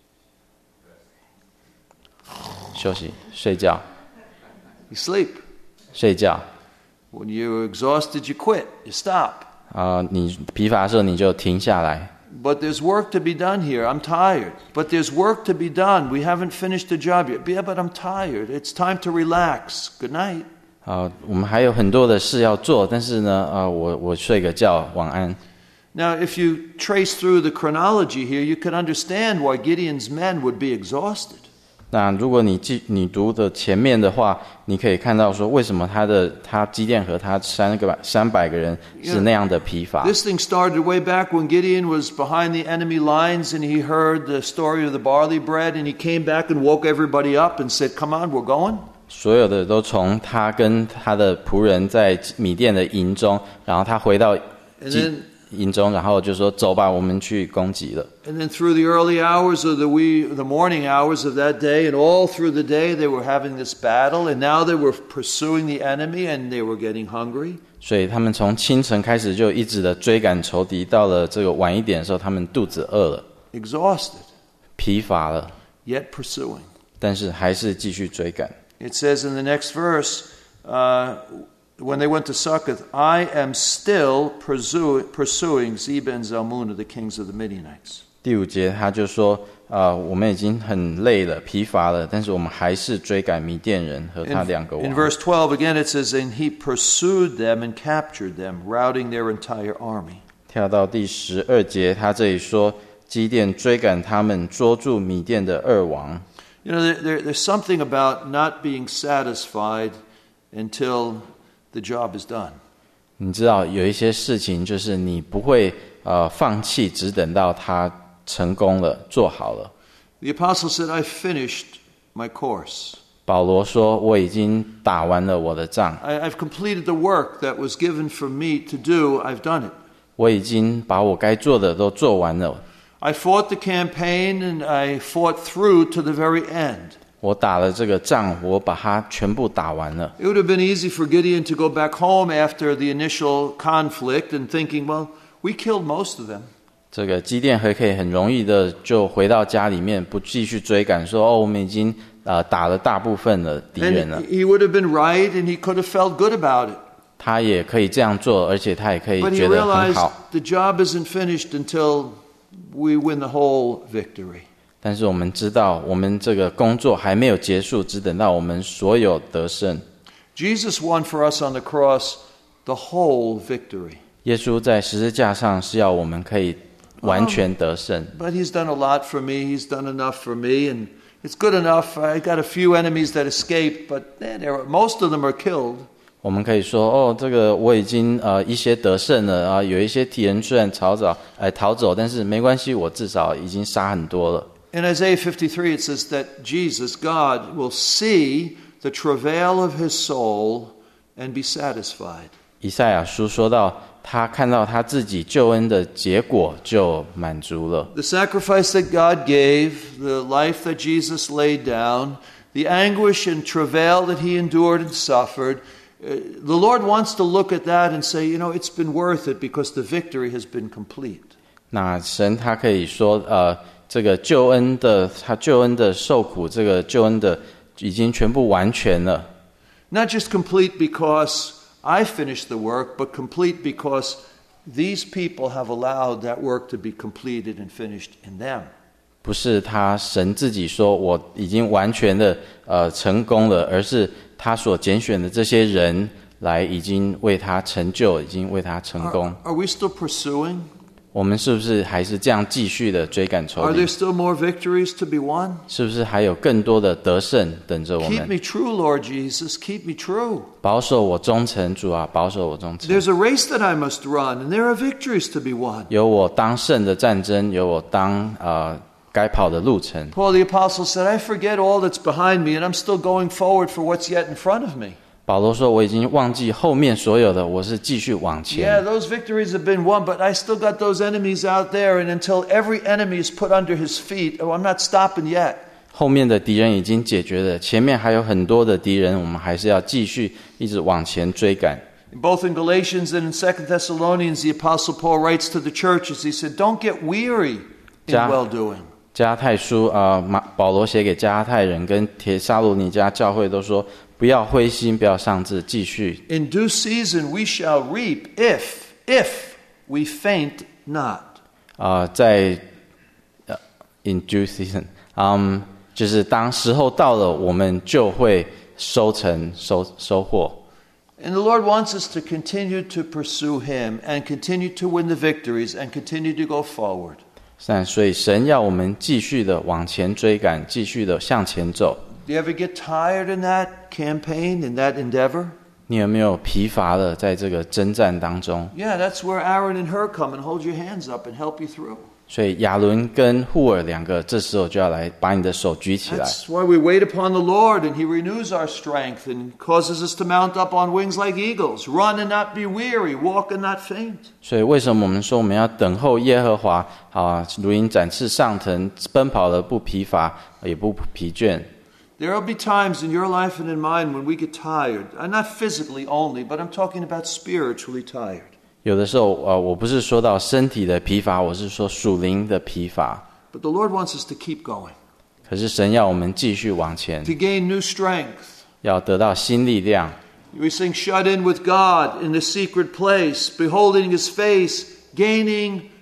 休息、睡觉、 You sleep. 睡觉。 When you're exhausted, you quit. You stop. 啊、你疲乏的时候你就停下来。 But there's work to be done here. I'm tired. But there's work to be done. We haven't finished the job yet. Yeah, but I'm tired. It's time to relax. Good night. 啊、我们还有很多的事要做，但是呢，啊、我我睡个觉，晚安。 Now, if you trace through the chronology here, you can understand why Gideon's men would be exhausted. 那如果你记你读的前面的话，你可以看到说，为什么他的他基甸和他三个三百个人是那样的疲乏。 This thing started way back when Gideon was behind the enemy lines and he heard the story of the barley bread and he came back and woke everybody up and said, "Come on, we're going." 所有的都从他跟他的仆人在米甸的营中，然后他回到 And then, 营中，然后就说：“走吧，我们去攻击了。” and then through the early hours of the wee, the morning hours of that day and all through the day they were having this battle and now they were pursuing the enemy and they were getting hungry. 所以他们从清晨开始就一直的追赶仇敌，到了这个晚一点的时候，他们肚子饿了， Exhausted, 疲乏了， yet pursuing. 但是还是继续追赶。 It says in the next verse, uh, when they went to Succoth, I am still pursuing, pursuing Zebah and Zalmunna, the kings of the Midianites. 第五节他就说，呃，我们已经很累了、疲乏了，但是我们还是追赶米甸人和他两个王。 In verse twelve, again it says, and he pursued them and captured them, routing their entire army. 跳到第十二节，他这里说，基甸追赶他们，捉住米甸的二王。 You know, there, there, there's something about not being satisfied until the job is done. 你知道有一些事情就是你不会呃放弃，只等到他成功了、做好了。 The apostle said, I finished my course. 保罗说，我已经打完了我的仗， I, I've completed the work that was given for me to do. I've done it. 我已经把我该做的都做完了。 I fought the campaign and I fought through to the very end. 我打了这个仗，我把它全部打完了。 It would have been easy for Gideon to go back home after the initial conflict and thinking, well, we killed most of them. 这个基甸还可以很容易的就回到家里面，不继续追赶，说哦，我们已经呃打了大部分的敌人了。 And he would have been right and he could have felt good about it. 他也可以这样做，而且他也可以 But he 觉得很 realized 好。 the job isn't finished until we win the whole victory. 但是我们知道，我们这个工作还没有结束，只等到我们所有得胜。 Jesus won for us on the cross the whole victory. 耶稣在十字架上是要我们可以完全得胜。 But he's done a lot for me. He's done enough for me. And it's good enough. I got a few enemies that escaped, but eh, there are, most of them are killed. 我们可以说，哦，这个我已经呃一些得胜了啊，有一些敌人虽然逃走，哎逃走，但是没关系，我至少已经杀很多了。 In Isaiah fifty-three, it says that Jesus, God, will see the travail of his soul and be satisfied. 以赛亚书说到，他看到他自己救恩的结果就满足了。 The sacrifice that God gave, the life that Jesus laid down, the anguish and travail that he endured and suffered, uh, the Lord wants to look at that and say, you know, it's been worth it because the victory has been complete. 那神他可以说，呃，这个救恩的他救恩的受苦，这个救恩的已经全部完全了。 Not just complete because I finished the work, but complete because these people have allowed that work to be completed and finished in them. 不是他神自己说我已经完全的呃成功了，而是他所拣选的这些人来已经为他成就，已经为他成功。 Are, are we still pursuing? 我们是不是还是这样继续的追赶仇 Are 敌 there？ still more victories to be won? 是不是还有更多的得胜等着我 Keep 们？ me true, Lord Jesus. Keep me true. 保守我忠诚，主啊，保守我忠诚。 There's a race that I must run, and there are victories to be won. 有我当胜的战争，有我当呃该跑的路程。 Paul the Apostle said, I forget all that's behind me, and I'm still going forward for what's yet in front of me. 保罗说：“我已经忘记后面所有的，我是继续往前。” Yeah, those victories have been won, but I still got those enemies out there, and until every enemy is put under his feet, oh, I'm not stopping yet. 后面的敌人已经解决了，前面还有很多的敌人，我们还是要继续一直往前追赶。 Both in Galatians and in Second Thessalonians, the Apostle Paul writes to the churches, he said, don't get weary in Ja. well-doing. 加太书啊、呃，马保罗写给加太人跟帖撒罗尼迦教会都说，不要灰心，不要丧志，继续。 In due season we shall reap if, if we faint not. 啊、呃，在呃 in due season， 嗯，就是当时候到了，我们就会收成收收获。 And the Lord wants us to continue to pursue Him and continue to win the victories and continue to go forward. 但所以神要我们继续的往前追赶，继续的向前走。 Do you ever get tired in that campaign, in that endeavor? 你有没有疲乏了在这个征战当中？ Yeah, that's where Aaron and Hur come and hold your hands up and help you through. 所以亚伦跟户尔两个这时候就要来把你的手举起来。 That's why we wait upon the Lord, and He renews our strength and causes us to mount up on wings like eagles, run and not be weary, walk and not faint. 所以为什么我们说我们要等候耶和华啊，如鹰展翅上腾，奔跑了不疲乏，也不疲倦。 There will be times in your life and in mine when we get tired. And not physically only, but I'm talking about spiritually tired. 有的时候，呃，我不是说到身体的疲乏，我是说属灵的疲乏。 But the Lord wants us to keep going, 可是神要我们继续往前， to gain new strength. 要得到新力量。 We sing, shut in with God in the secret place, beholding His face, gaining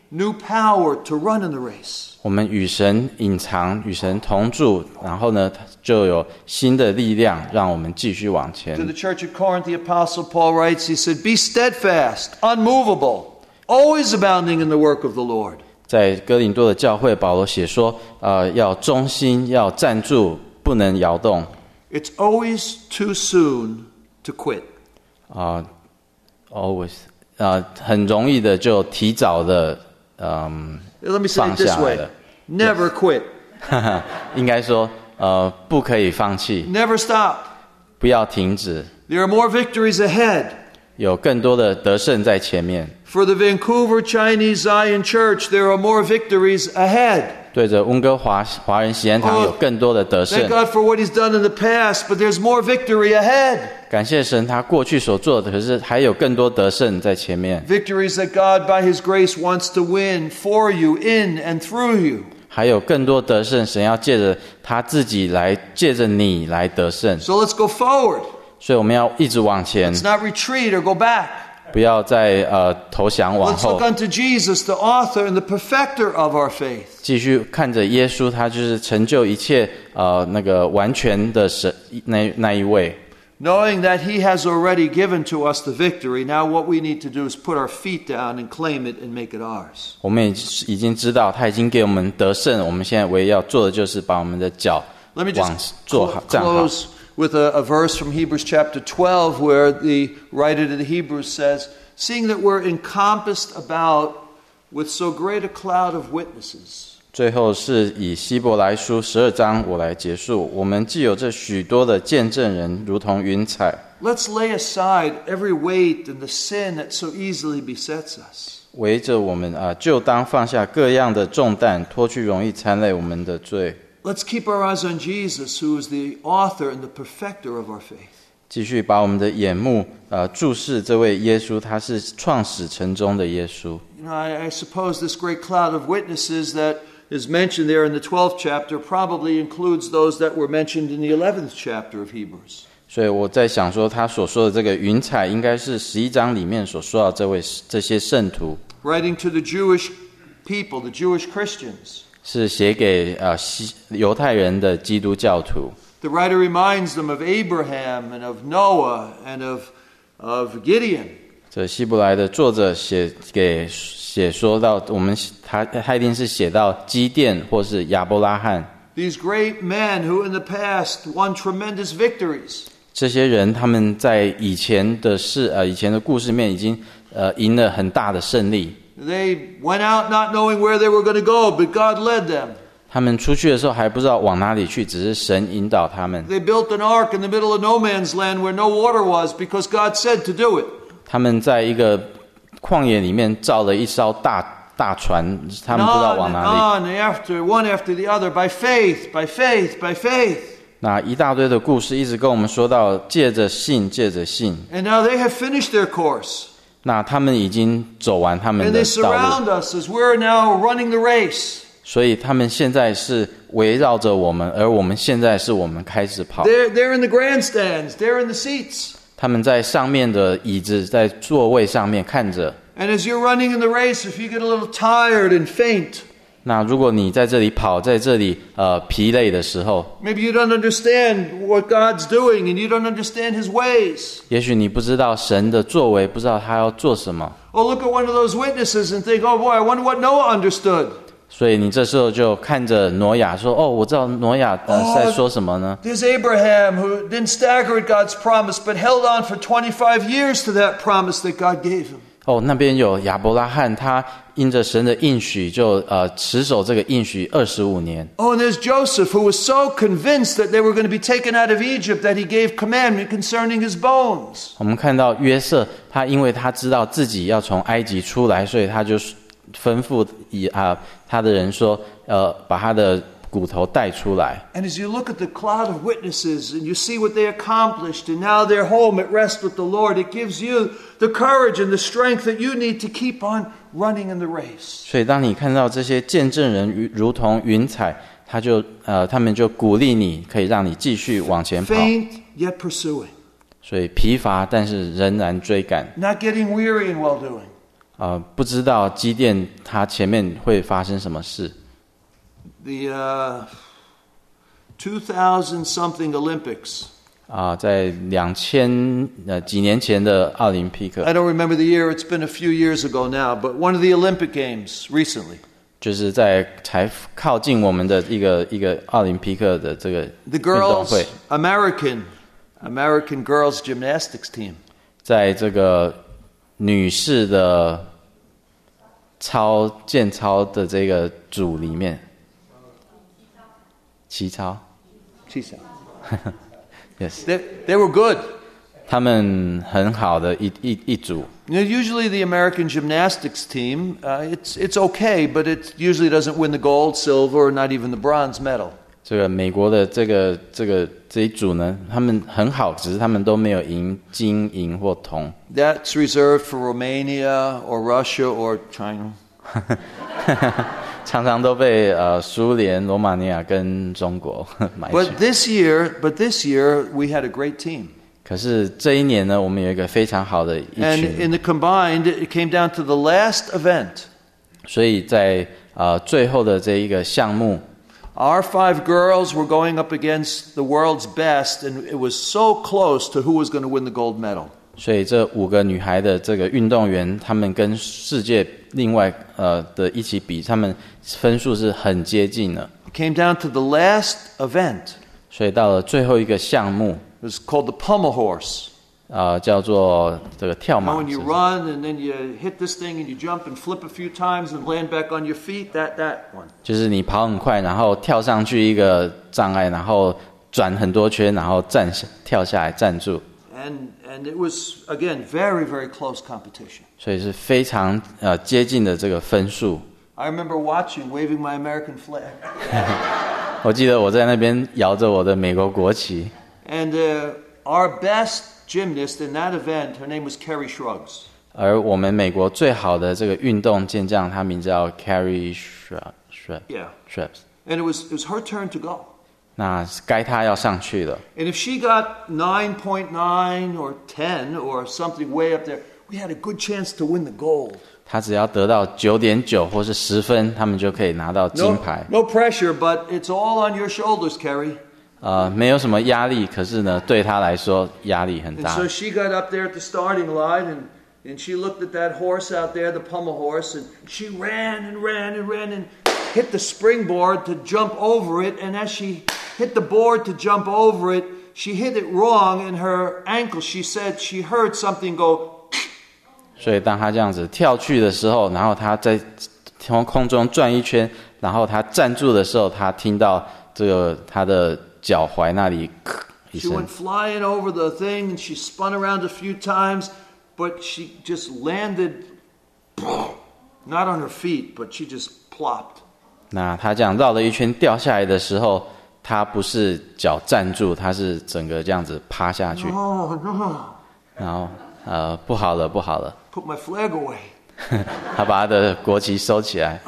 new power to run in the race. 我们与神隐藏，与神同住，然后呢，就有新的力量，让我们继续往前。 To the church at Corinth, the Apostle Paul writes, he said, "Be steadfast, unmovable, always abounding in the work of the Lord." 在哥林多的教会，保罗写说，呃，要忠心，要站住，不能摇动。 It's always too soon to quit. 啊、uh, ，always， 呃，很容易的就提早的，嗯、 Let me say 放 it this 下来 way. 了。 Never quit. 应该说，呃，不可以放弃， Never stop. 不要停止， There are more victories ahead. 有更多的得胜在前面。 For the Vancouver Chinese Zion Church, there are more victories ahead. 对着温哥华华人喜安堂 Oh, 有更多的得胜。 Thank God for what He's done in the past, but there's more victory ahead. 感谢神，他过去所做的，可是还有更多得胜在前面。 Victories that God, by His grace, wants to win for you, in and through you. 还有更多得胜，神要借着他自己来，借着你来得胜。 So let's go forward. 所以我们要一直往前， Let's not retreat or go back. 不要再呃投降往 Let's look 后， unto Jesus, the author and the perfecter of our faith. 继续看着耶稣，他就是成就一切呃那个完全的神那那一位。 Knowing that He has already given to us the victory, now what we need to do is put our feet down and claim it and make it ours. 我们已经知道他已经给我们得胜，我们现在唯一要做的就是把我们的脚 Let me 往 just 做 cl- 好站好。 close with a, a verse from Hebrews chapter twelve where the writer to the Hebrews says, "Seeing that we're encompassed about with so great a cloud of witnesses." 最后是以希伯来书十二章我来结束。我们既有这许多的见证人，如同云彩， Let's lay aside every weight and the sin that so easily besets us. 围着我们啊，就当放下各样的重担，脱去容易缠累我们的罪。 Let's keep our eyes on Jesus, who is the author and the perfecter of our faith. 继续把我们的眼目呃注视这位耶稣，他是创始成终的耶稣。 You know, I, I suppose this great cloud of witnesses that is mentioned there in the twelfth chapter probably includes those that were mentioned in the eleventh chapter of Hebrews. 所以我在想说，他所说的这个云彩，应该是十一章里面所说到这位这些圣徒， Writing to the Jewish people, the Jewish Christians. 是写给呃西犹太人的基督教徒。 The writer reminds them of Abraham and of Noah and of, of Gideon. 这希伯来的作者写给写说到，我们他他一定是写到基甸或是亚伯拉罕 These great men who in the past won tremendous victories. 这些人，他们在以前的事呃以前的故事里面已经呃赢了很大的胜利。 They went out not knowing where they were going to go, but God led them. 他们出去的时候还不知道往哪里去，只是神引导他们。 They built an ark in the middle of no man's land where no water was because God said to do it. 他们在一个旷野里面造了一艘大大船，他 And 们不知道 on 往 and 哪里。 on and after, one after the other, by faith, by faith, by faith. 那一大堆的故事一直跟我们说到，借着信，借着信。 And now they have finished their course. 那他们已经走完他们 And 的 they 道路。 surround us as we're now running the race. 所以他们现在是围绕着我们，而我们现在是我们开始跑。 They're, they're in the grandstands. They're in the seats. 他们在上面的椅子，在座位上面看着。 And as you're running in the race, if you get a little tired and faint, 那如果你在这里跑，在这里呃疲累的时候， maybe you don't understand what God's doing and you don't understand His ways. 也许你不知道神的作为，不知道他要做什么， Oh, look at one of those witnesses and think, oh boy, I wonder what Noah understood. 所以你这时候就看着挪亚说：“哦，我知道挪亚呃是在说什么呢？ There's Abraham who didn't stagger at God's promise, but held on for twenty-five years to that promise that God gave him. 哦，那边有亚伯拉罕，他因着神的应许就呃持守这个应许二十五年。 Oh, and there's Joseph who was so convinced that they were going to be taken out of Egypt that he gave commandment concerning his bones. 我们看到约瑟，他因为他知道自己要从埃及出来，所以他就吩咐以啊、呃、他的人说，呃，把他的骨头带出来。 And as you look at the cloud of witnesses and you see what they accomplished, and now they're home at rest with the Lord, it gives you the courage and the strength that you need to keep on running in the race. 所以当你看到这些见证人如同云彩，他就呃他们就鼓励你，可以让你继续往前跑。 Faint yet pursuing, 所以疲乏，但是仍然追赶， not getting weary in well doing. 呃，不知道基甸他前面会发生什么事。 The uh, two thousand something Olympics. 啊、在两千呃几年前的奥林匹克， I don't remember the year. It's been a few years ago now. But one of the Olympic Games recently. 就是在才靠近我们的一个一个奥林匹克的这个 The 运动 girls, 会， American, American girls gymnastics team. 在这个女士的操健操的这个组里面，旗操 ，yes， They, they were good. 他们很好的一一一组。 You know, usually the American gymnastics team, uh, it's it's okay, but it usually doesn't win the gold, silver, or not even the bronze medal. 这个美国的这个这个这一组呢，他们很好，只是他们都没有赢金银或铜。 That's reserved for Romania or Russia or China. 常常都被呃苏联、罗马尼亚跟中国买去。 But this year, but this year we had a great team. 可是这一年呢，我们有一个非常好的一 And 群， in the combined, it came down to the last event. 所以在呃最后的这一个项目， Our five girls were going up against the world's best, and it was so close to who was going to win the gold medal. 所以这五个女孩的这个运动员，她们跟世界另外呃的一起比，她们分数是很接近的。 It came down to the last event. 所以到了最后一个项目， It was called the pommel horse. 呃，叫做这个跳 Now, 马 when you 是不是 run and then you hit this thing and you jump and flip a few times and land back on your feet, that that one. 就是你跑很快，然后跳上去一个障碍，然后转很多圈，然后站下跳下来站住， And and it was again very very close competition. 所以是非常呃接近的这个分数。 I remember watching, waving my American flag. 我记得我在那边摇着我的美国国旗， And uh, our best gymnast in that event, her name was Carrie Shrugs. 而我们美国最好的这个运动健将，他名叫 Carrie Shrub Shrub Yeah. Shrubs。 And it was it was her turn to go. 那该他要上去了。 And if she got nine point nine or ten or something way up there, we had a good chance to win the gold. 他只要得到九点九或是十分，他们就可以拿到金 No, 牌。 no pressure, but it's all on your shoulders, Carrie. 呃，没有什么压力，可是呢，对他来说压力很 And 大。 so she got up there at the starting line and, and she looked at that horse out there, the pommel horse, and she ran and ran and ran and hit the springboard to jump over it. And as she hit the board to jump over it, she hit it wrong in her ankle. She said she heard something go. 所以当他这样子跳去的时候，然后他在从空中转一圈，然后他站住的时候，他听到这个他的脚踝那里一 She 声 went，flying over the thing and she spun around a few times, but she just landed not on her feet, but she just plopped. 那他这样绕了一圈掉下来的时候，他不是脚站住，他是整个这样子趴下去， Oh no. 然后呃不好了不好了， Put my flag away. 他把他的国旗收起来。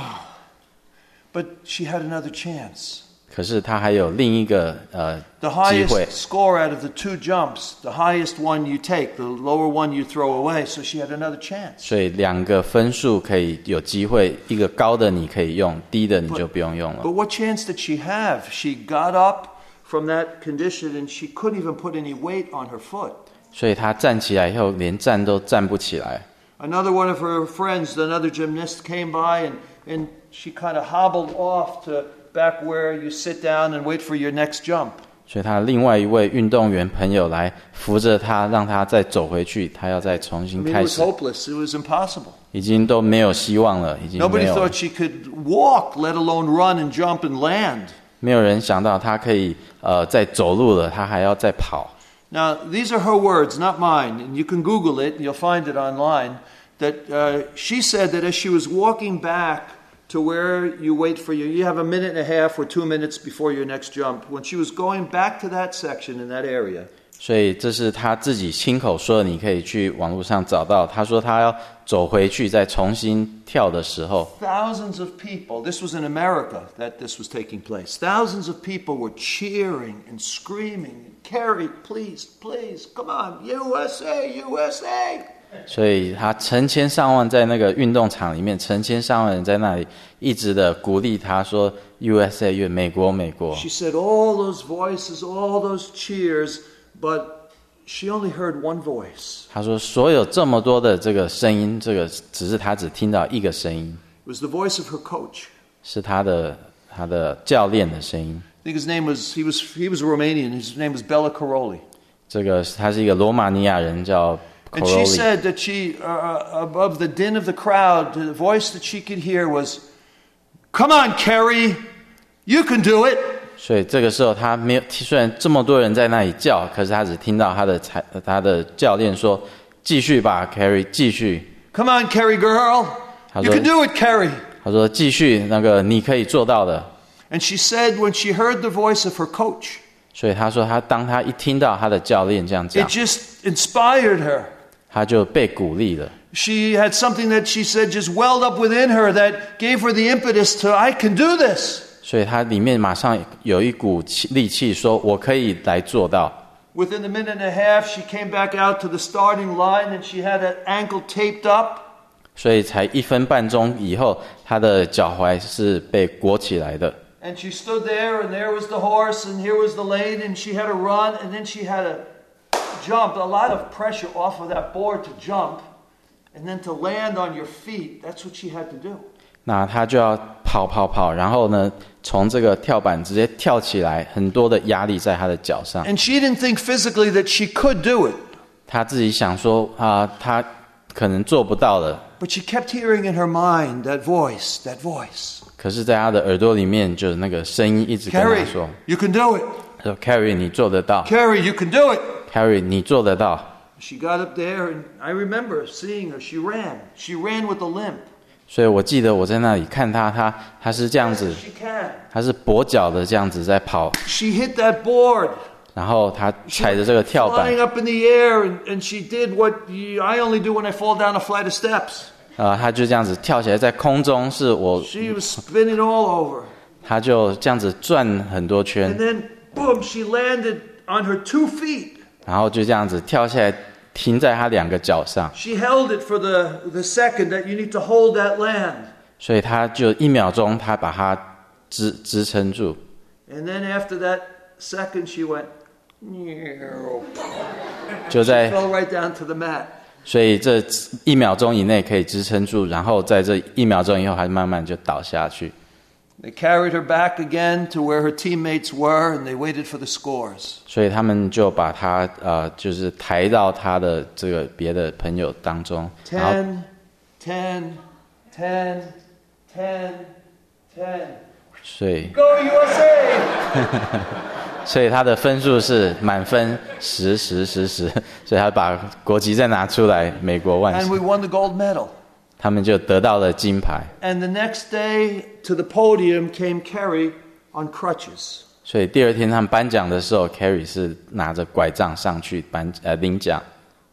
But she had another chance. 可是他还有另一个呃 The 机会 highest，score out of the two jumps, the highest one you take, the lower one you throw away. So she had another chance. 所以两个分数可以有机会，一个高的你可以用，低的你就不用用了 But。what chance did she have? She got up from that condition and she couldn't even put any weight on her foot. 所以他站起来以后，连站都站不起来。 Another one of her friends, another gymnast, came by and, and she kind of hobbled off to back where you sit down and wait for your next jump. 所以他另外一位运动员朋友来扶着他，让他再走回去，他要再重 I 新 mean, it 开 was 始， hopeless. It was impossible. 已经都没有希望了，已经没 Nobody 有 thought she could walk, let alone run and jump and land. 没有人想到他可以呃再走路了，他还要再跑。 Now, these are her words, not mine, and you can Google it, and you'll find it online, that uh, she said that as she was walking back to where you wait for your, you have a minute and a half or two minutes before your next jump, when she was going back to that section in that area, 所以这是他自己亲口说的，你可以去网络上找到。他说他要走回去再重新跳的时候， thousands of people, this was in America that this was taking place, thousands of people were cheering and screaming, Carrie, please, please, come on, U S A, U S A. 所以他成千上万在那个运动场里面，成千上万人在那里一直的鼓励他说 U S A 美国美国。 She said all those voices, all those cheers, but she only heard one voice. 他说所有这么多的这个声音，这个只是他只听到一个声音， It was the voice of her coach. 是他的他的教练的声音。 I think his name was, he was, he was Romanian. His name was Bela Karolyi. 这个他是一个罗马尼亚人叫 And she Karolyi。 said that she, uh, above the din of the crowd, the voice that she could hear was, "Come on, Kerry, you can do it." 所以这个时候他没有，虽然这么多人在那里叫，可是他只听到他的才他的教练说：“继续吧 ，Kerry， 继续。” Come on, Kerry girl, you can do it, Kerry. 他说：“继续，那个你可以做到的。” And she said when she heard the voice of her coach, 所以他说他当他一听到他的教练这样 it 讲， just inspired her. 他就被鼓励了。 She had something that she said just welled up within her that gave her the impetus to, I can do this. 所以他里面马上有一股气力气，说我可以来做到。 Within a minute and a half, she came back out to the starting line and she had that ankle taped up. 所以才一分半钟以后，他的脚踝是被裹起来的。 And she stood there, and there was the horse, and here was the lane, and she had to run, and then she had to jump. A lot of pressure off of that board to jump, and then to land on your feet. That's what she had to do. 那他就要跑跑跑，然后呢，从这个跳板直接跳起来，很多的压力在他的脚上。 And she didn't think physically that she could do it. 他自己想说啊，他可能做不到了。 But she kept hearing in her mind that voice, that voice. 可是，在他的耳朵里面，就是那个声音一直跟 Kerry, 他说 you can do it. 说 ：“Carrie， 你做得到 Kerry, you can do it. ，Carrie， 你做得到。” She got up there, and I remember seeing her. She ran. She ran with a limp. 所以我记得我在那里看他，他他是这样子， She can. 他是跛脚的这样子在跑， She hit that board. 然后他踩着这个跳板 Flying， up in the air, and, and she did what you, I only do when I fall down a flight of steps. 啊，他就这样子跳起来，在空中是我， She was spinning all over. 他就这样子转很多 And 圈， then, boom, she landed on her two feet. 然后就这样子跳下来，停在他两个脚上， She held it for the, the second that you need to hold that land. 所以他就一秒钟，他把它支支撑住， And then after that second, she went, 就 she 在 fell right down to the mat. 所以这一秒钟以内可以支撑住，然后在这一秒钟以后，他慢慢就倒下去。 They carried her back again to where her teammates were, and they waited for the scores. 所以他们就把他呃，就是抬到他的这个别的朋友当中，然后 Ten, ten, ten, ten, ten. 所以 Go U S A! 所以他的分数是满分十十十十，所以他把国旗再拿出来，美国万 And 岁， we won the gold medal. 他们就得到了金牌。 And the next day to the podium came Kerry on crutches. 所以第二天他们颁奖的时候 ，Carrie 是拿着拐杖上去颁呃领奖。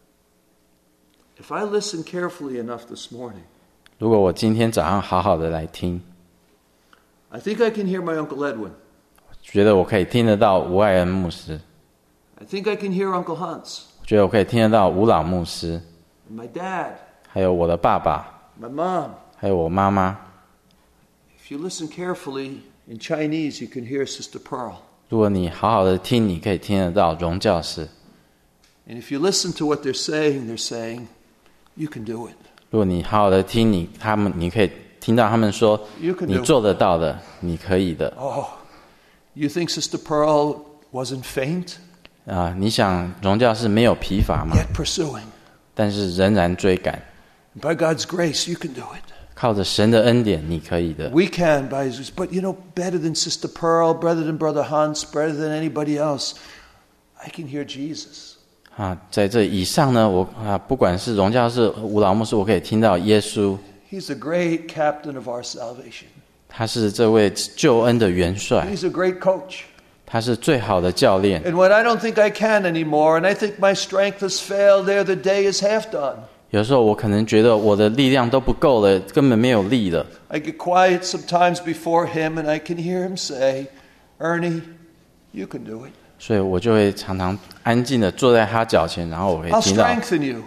If I listen carefully enough this morning, 如果我今天早上好好的来听， I think I can hear my Uncle Edwin. 觉得我可以听得到吴爱恩牧师， I think I can hear Uncle Hans, 觉得我可以听得到吴老牧师， and my dad, 还有我的爸爸， my mom. 还有我妈妈。 If you listen carefully in Chinese, you can hear Sister Pearl. 如果你好好的听，你可以听得到荣教士。 And if you listen to what they're saying, they're saying, you can do it. 如果你好好的听你他们，你可以听到他们说 You can do 你做得到的，你可以的 Oh, you think Sister Pearl wasn't faint? 啊！你想荣教士没有疲乏吗？ Yet pursuing. 但是仍然追赶， By God's grace, you can do it. 靠着神的恩典，你可以的。 We can, by His, but you know, better than Sister Pearl, better than Brother Hans, better than anybody else, I can hear Jesus. 啊，在这以上呢，我啊，不管是荣教士、吴老牧师，我可以听到耶稣， He's the great captain of our salvation. 他是这位救恩的元帅， He's a great coach. 他是最好的教练。 And when I don't think I can anymore, and I think my strength has failed, there the day is half done. 有时候我可能觉得我的力量都不够了，根本没有力了。 I get quiet sometimes before Him, and I can hear Him say, Ernie, you can do it. 所以我就会常常安静的坐在他脚前，然后我可以 I'll 听到 strengthen you.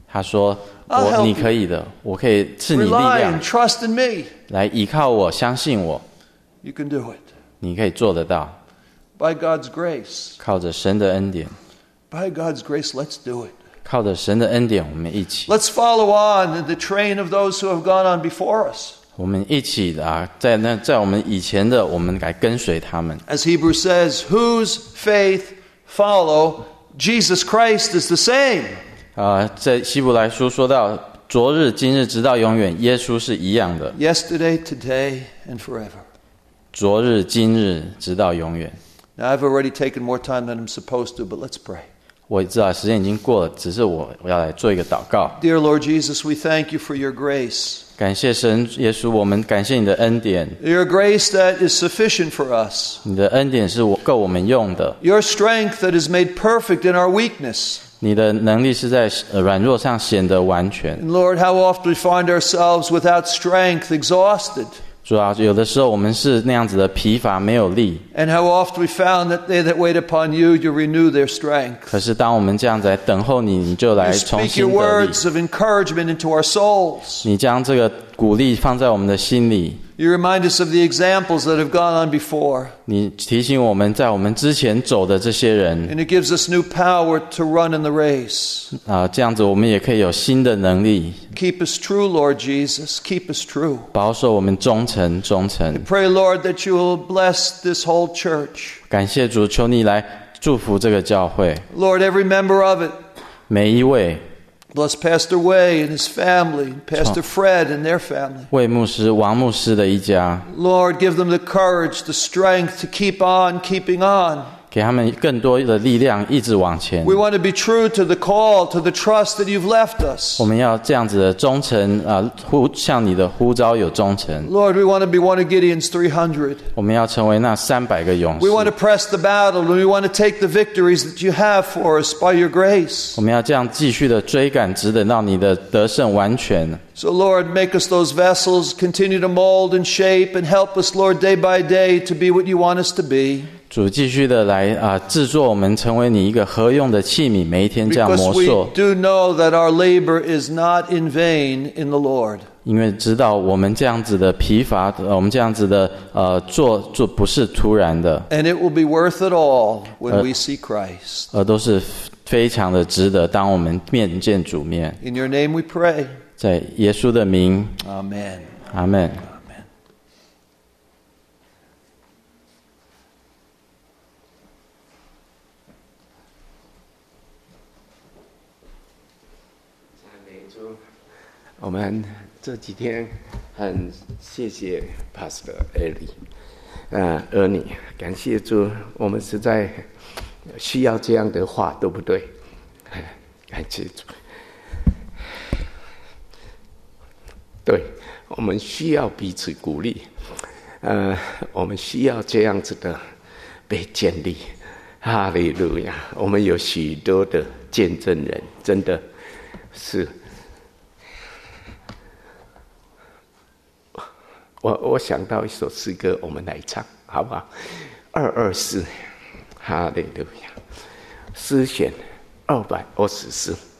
他说 I'll 我 help 你 you. 可以的，我可以赐你力 Rely 量 and trust in me. 来依靠我，相信我， You can do it. 你可以做得到。 By God's grace. 靠着神的恩典， By God's grace, let's do it. 靠着神的恩典，我们一起， Let's follow on in the train of those who have gone on before us. 我们一起啊，在那在我们以前的，我们来跟随他们。 As Hebrews says, whose faith follow Jesus Christ is the same. 啊，在希伯来书说到，昨日、今日，直到永远，耶稣是一样的。 Yesterday, today, and forever. 昨日、今日，直到永远。 Now, I've already taken more time than I'm supposed to, but let's pray. 我知道时间已经过了，只是我我要来做一个祷告。 Dear Lord Jesus, we thank you for your grace. 感谢神耶稣，我们感谢你的恩典， Your grace that is sufficient for us. 你的恩典是我够我们用的， Your strength that is made perfect in our weakness. 你的能力是在呃软弱上显得完全。 And Lord, how often we find ourselves without strength, exhausted. 主要有的时候我们是那样子的疲乏，没有力。 And how often we found that they that wait upon you, you renew their strength. 可是当我们这样子来等候你，你就 You 来重 speak 新 your 得力。 words of encouragement into our souls. 你将这个鼓励放在我们的心里， You remind us of the examples that have gone on before. 你提醒我们在我们之前走的这些人 And it gives us new power to run in the race. 啊、这样子我们也可以有新的能力， Keep us true, Lord Jesus. Keep us true. 保守我们忠诚忠诚。 Pray, Lord, that you will bless this whole church. 感谢主，求你来祝福这个教会， Lord, every member of it. 每一位 Bless Pastor Way and his family, and Pastor Fred and their family. 魏牧师、王牧师的一家， Lord, give them the courage, the strength to keep on keeping on. 给他们更多的力量，一直往前。 We want to be true to the call, to the trust that you've left us. 我们要这样子的忠诚啊，呼向你的呼召有忠诚。 Lord, we want to be one of Gideon's three hundred. 我们要成为那三百个勇 We want 士。 to press the battle, and we want to take the victories that you have for us by your grace. 我们要这样继续的追赶，直等到你的得胜完全。 So, Lord, make us those vessels, continue to mold and shape, and help us, Lord, day by day to be what you want us to be. 主继续的来啊，制作我们成为你一个合用的器皿，每一天这样 Because 磨 we 塑。 do know that our labor is not in vain in the Lord. 因为知道我们这样子的疲乏，呃我们这样子的呃做做不是突然的， And it will be worth it all when we see Christ. 而都是非常的值得。当我们面见主面， In your name we pray. 在耶稣的名， Amen. 阿们。 我们这几天很谢谢 Pastor Ellie， 呃，儿女，感谢主，我们实在需要这样的话，对不对？感谢主。对，我们需要彼此鼓励，呃，我们需要这样子的被建立。哈利路亚！我们有许多的见证人，真的是。我我想到一首诗歌，我们来唱，好不好？二二四，哈利路亚，诗选二百二十四。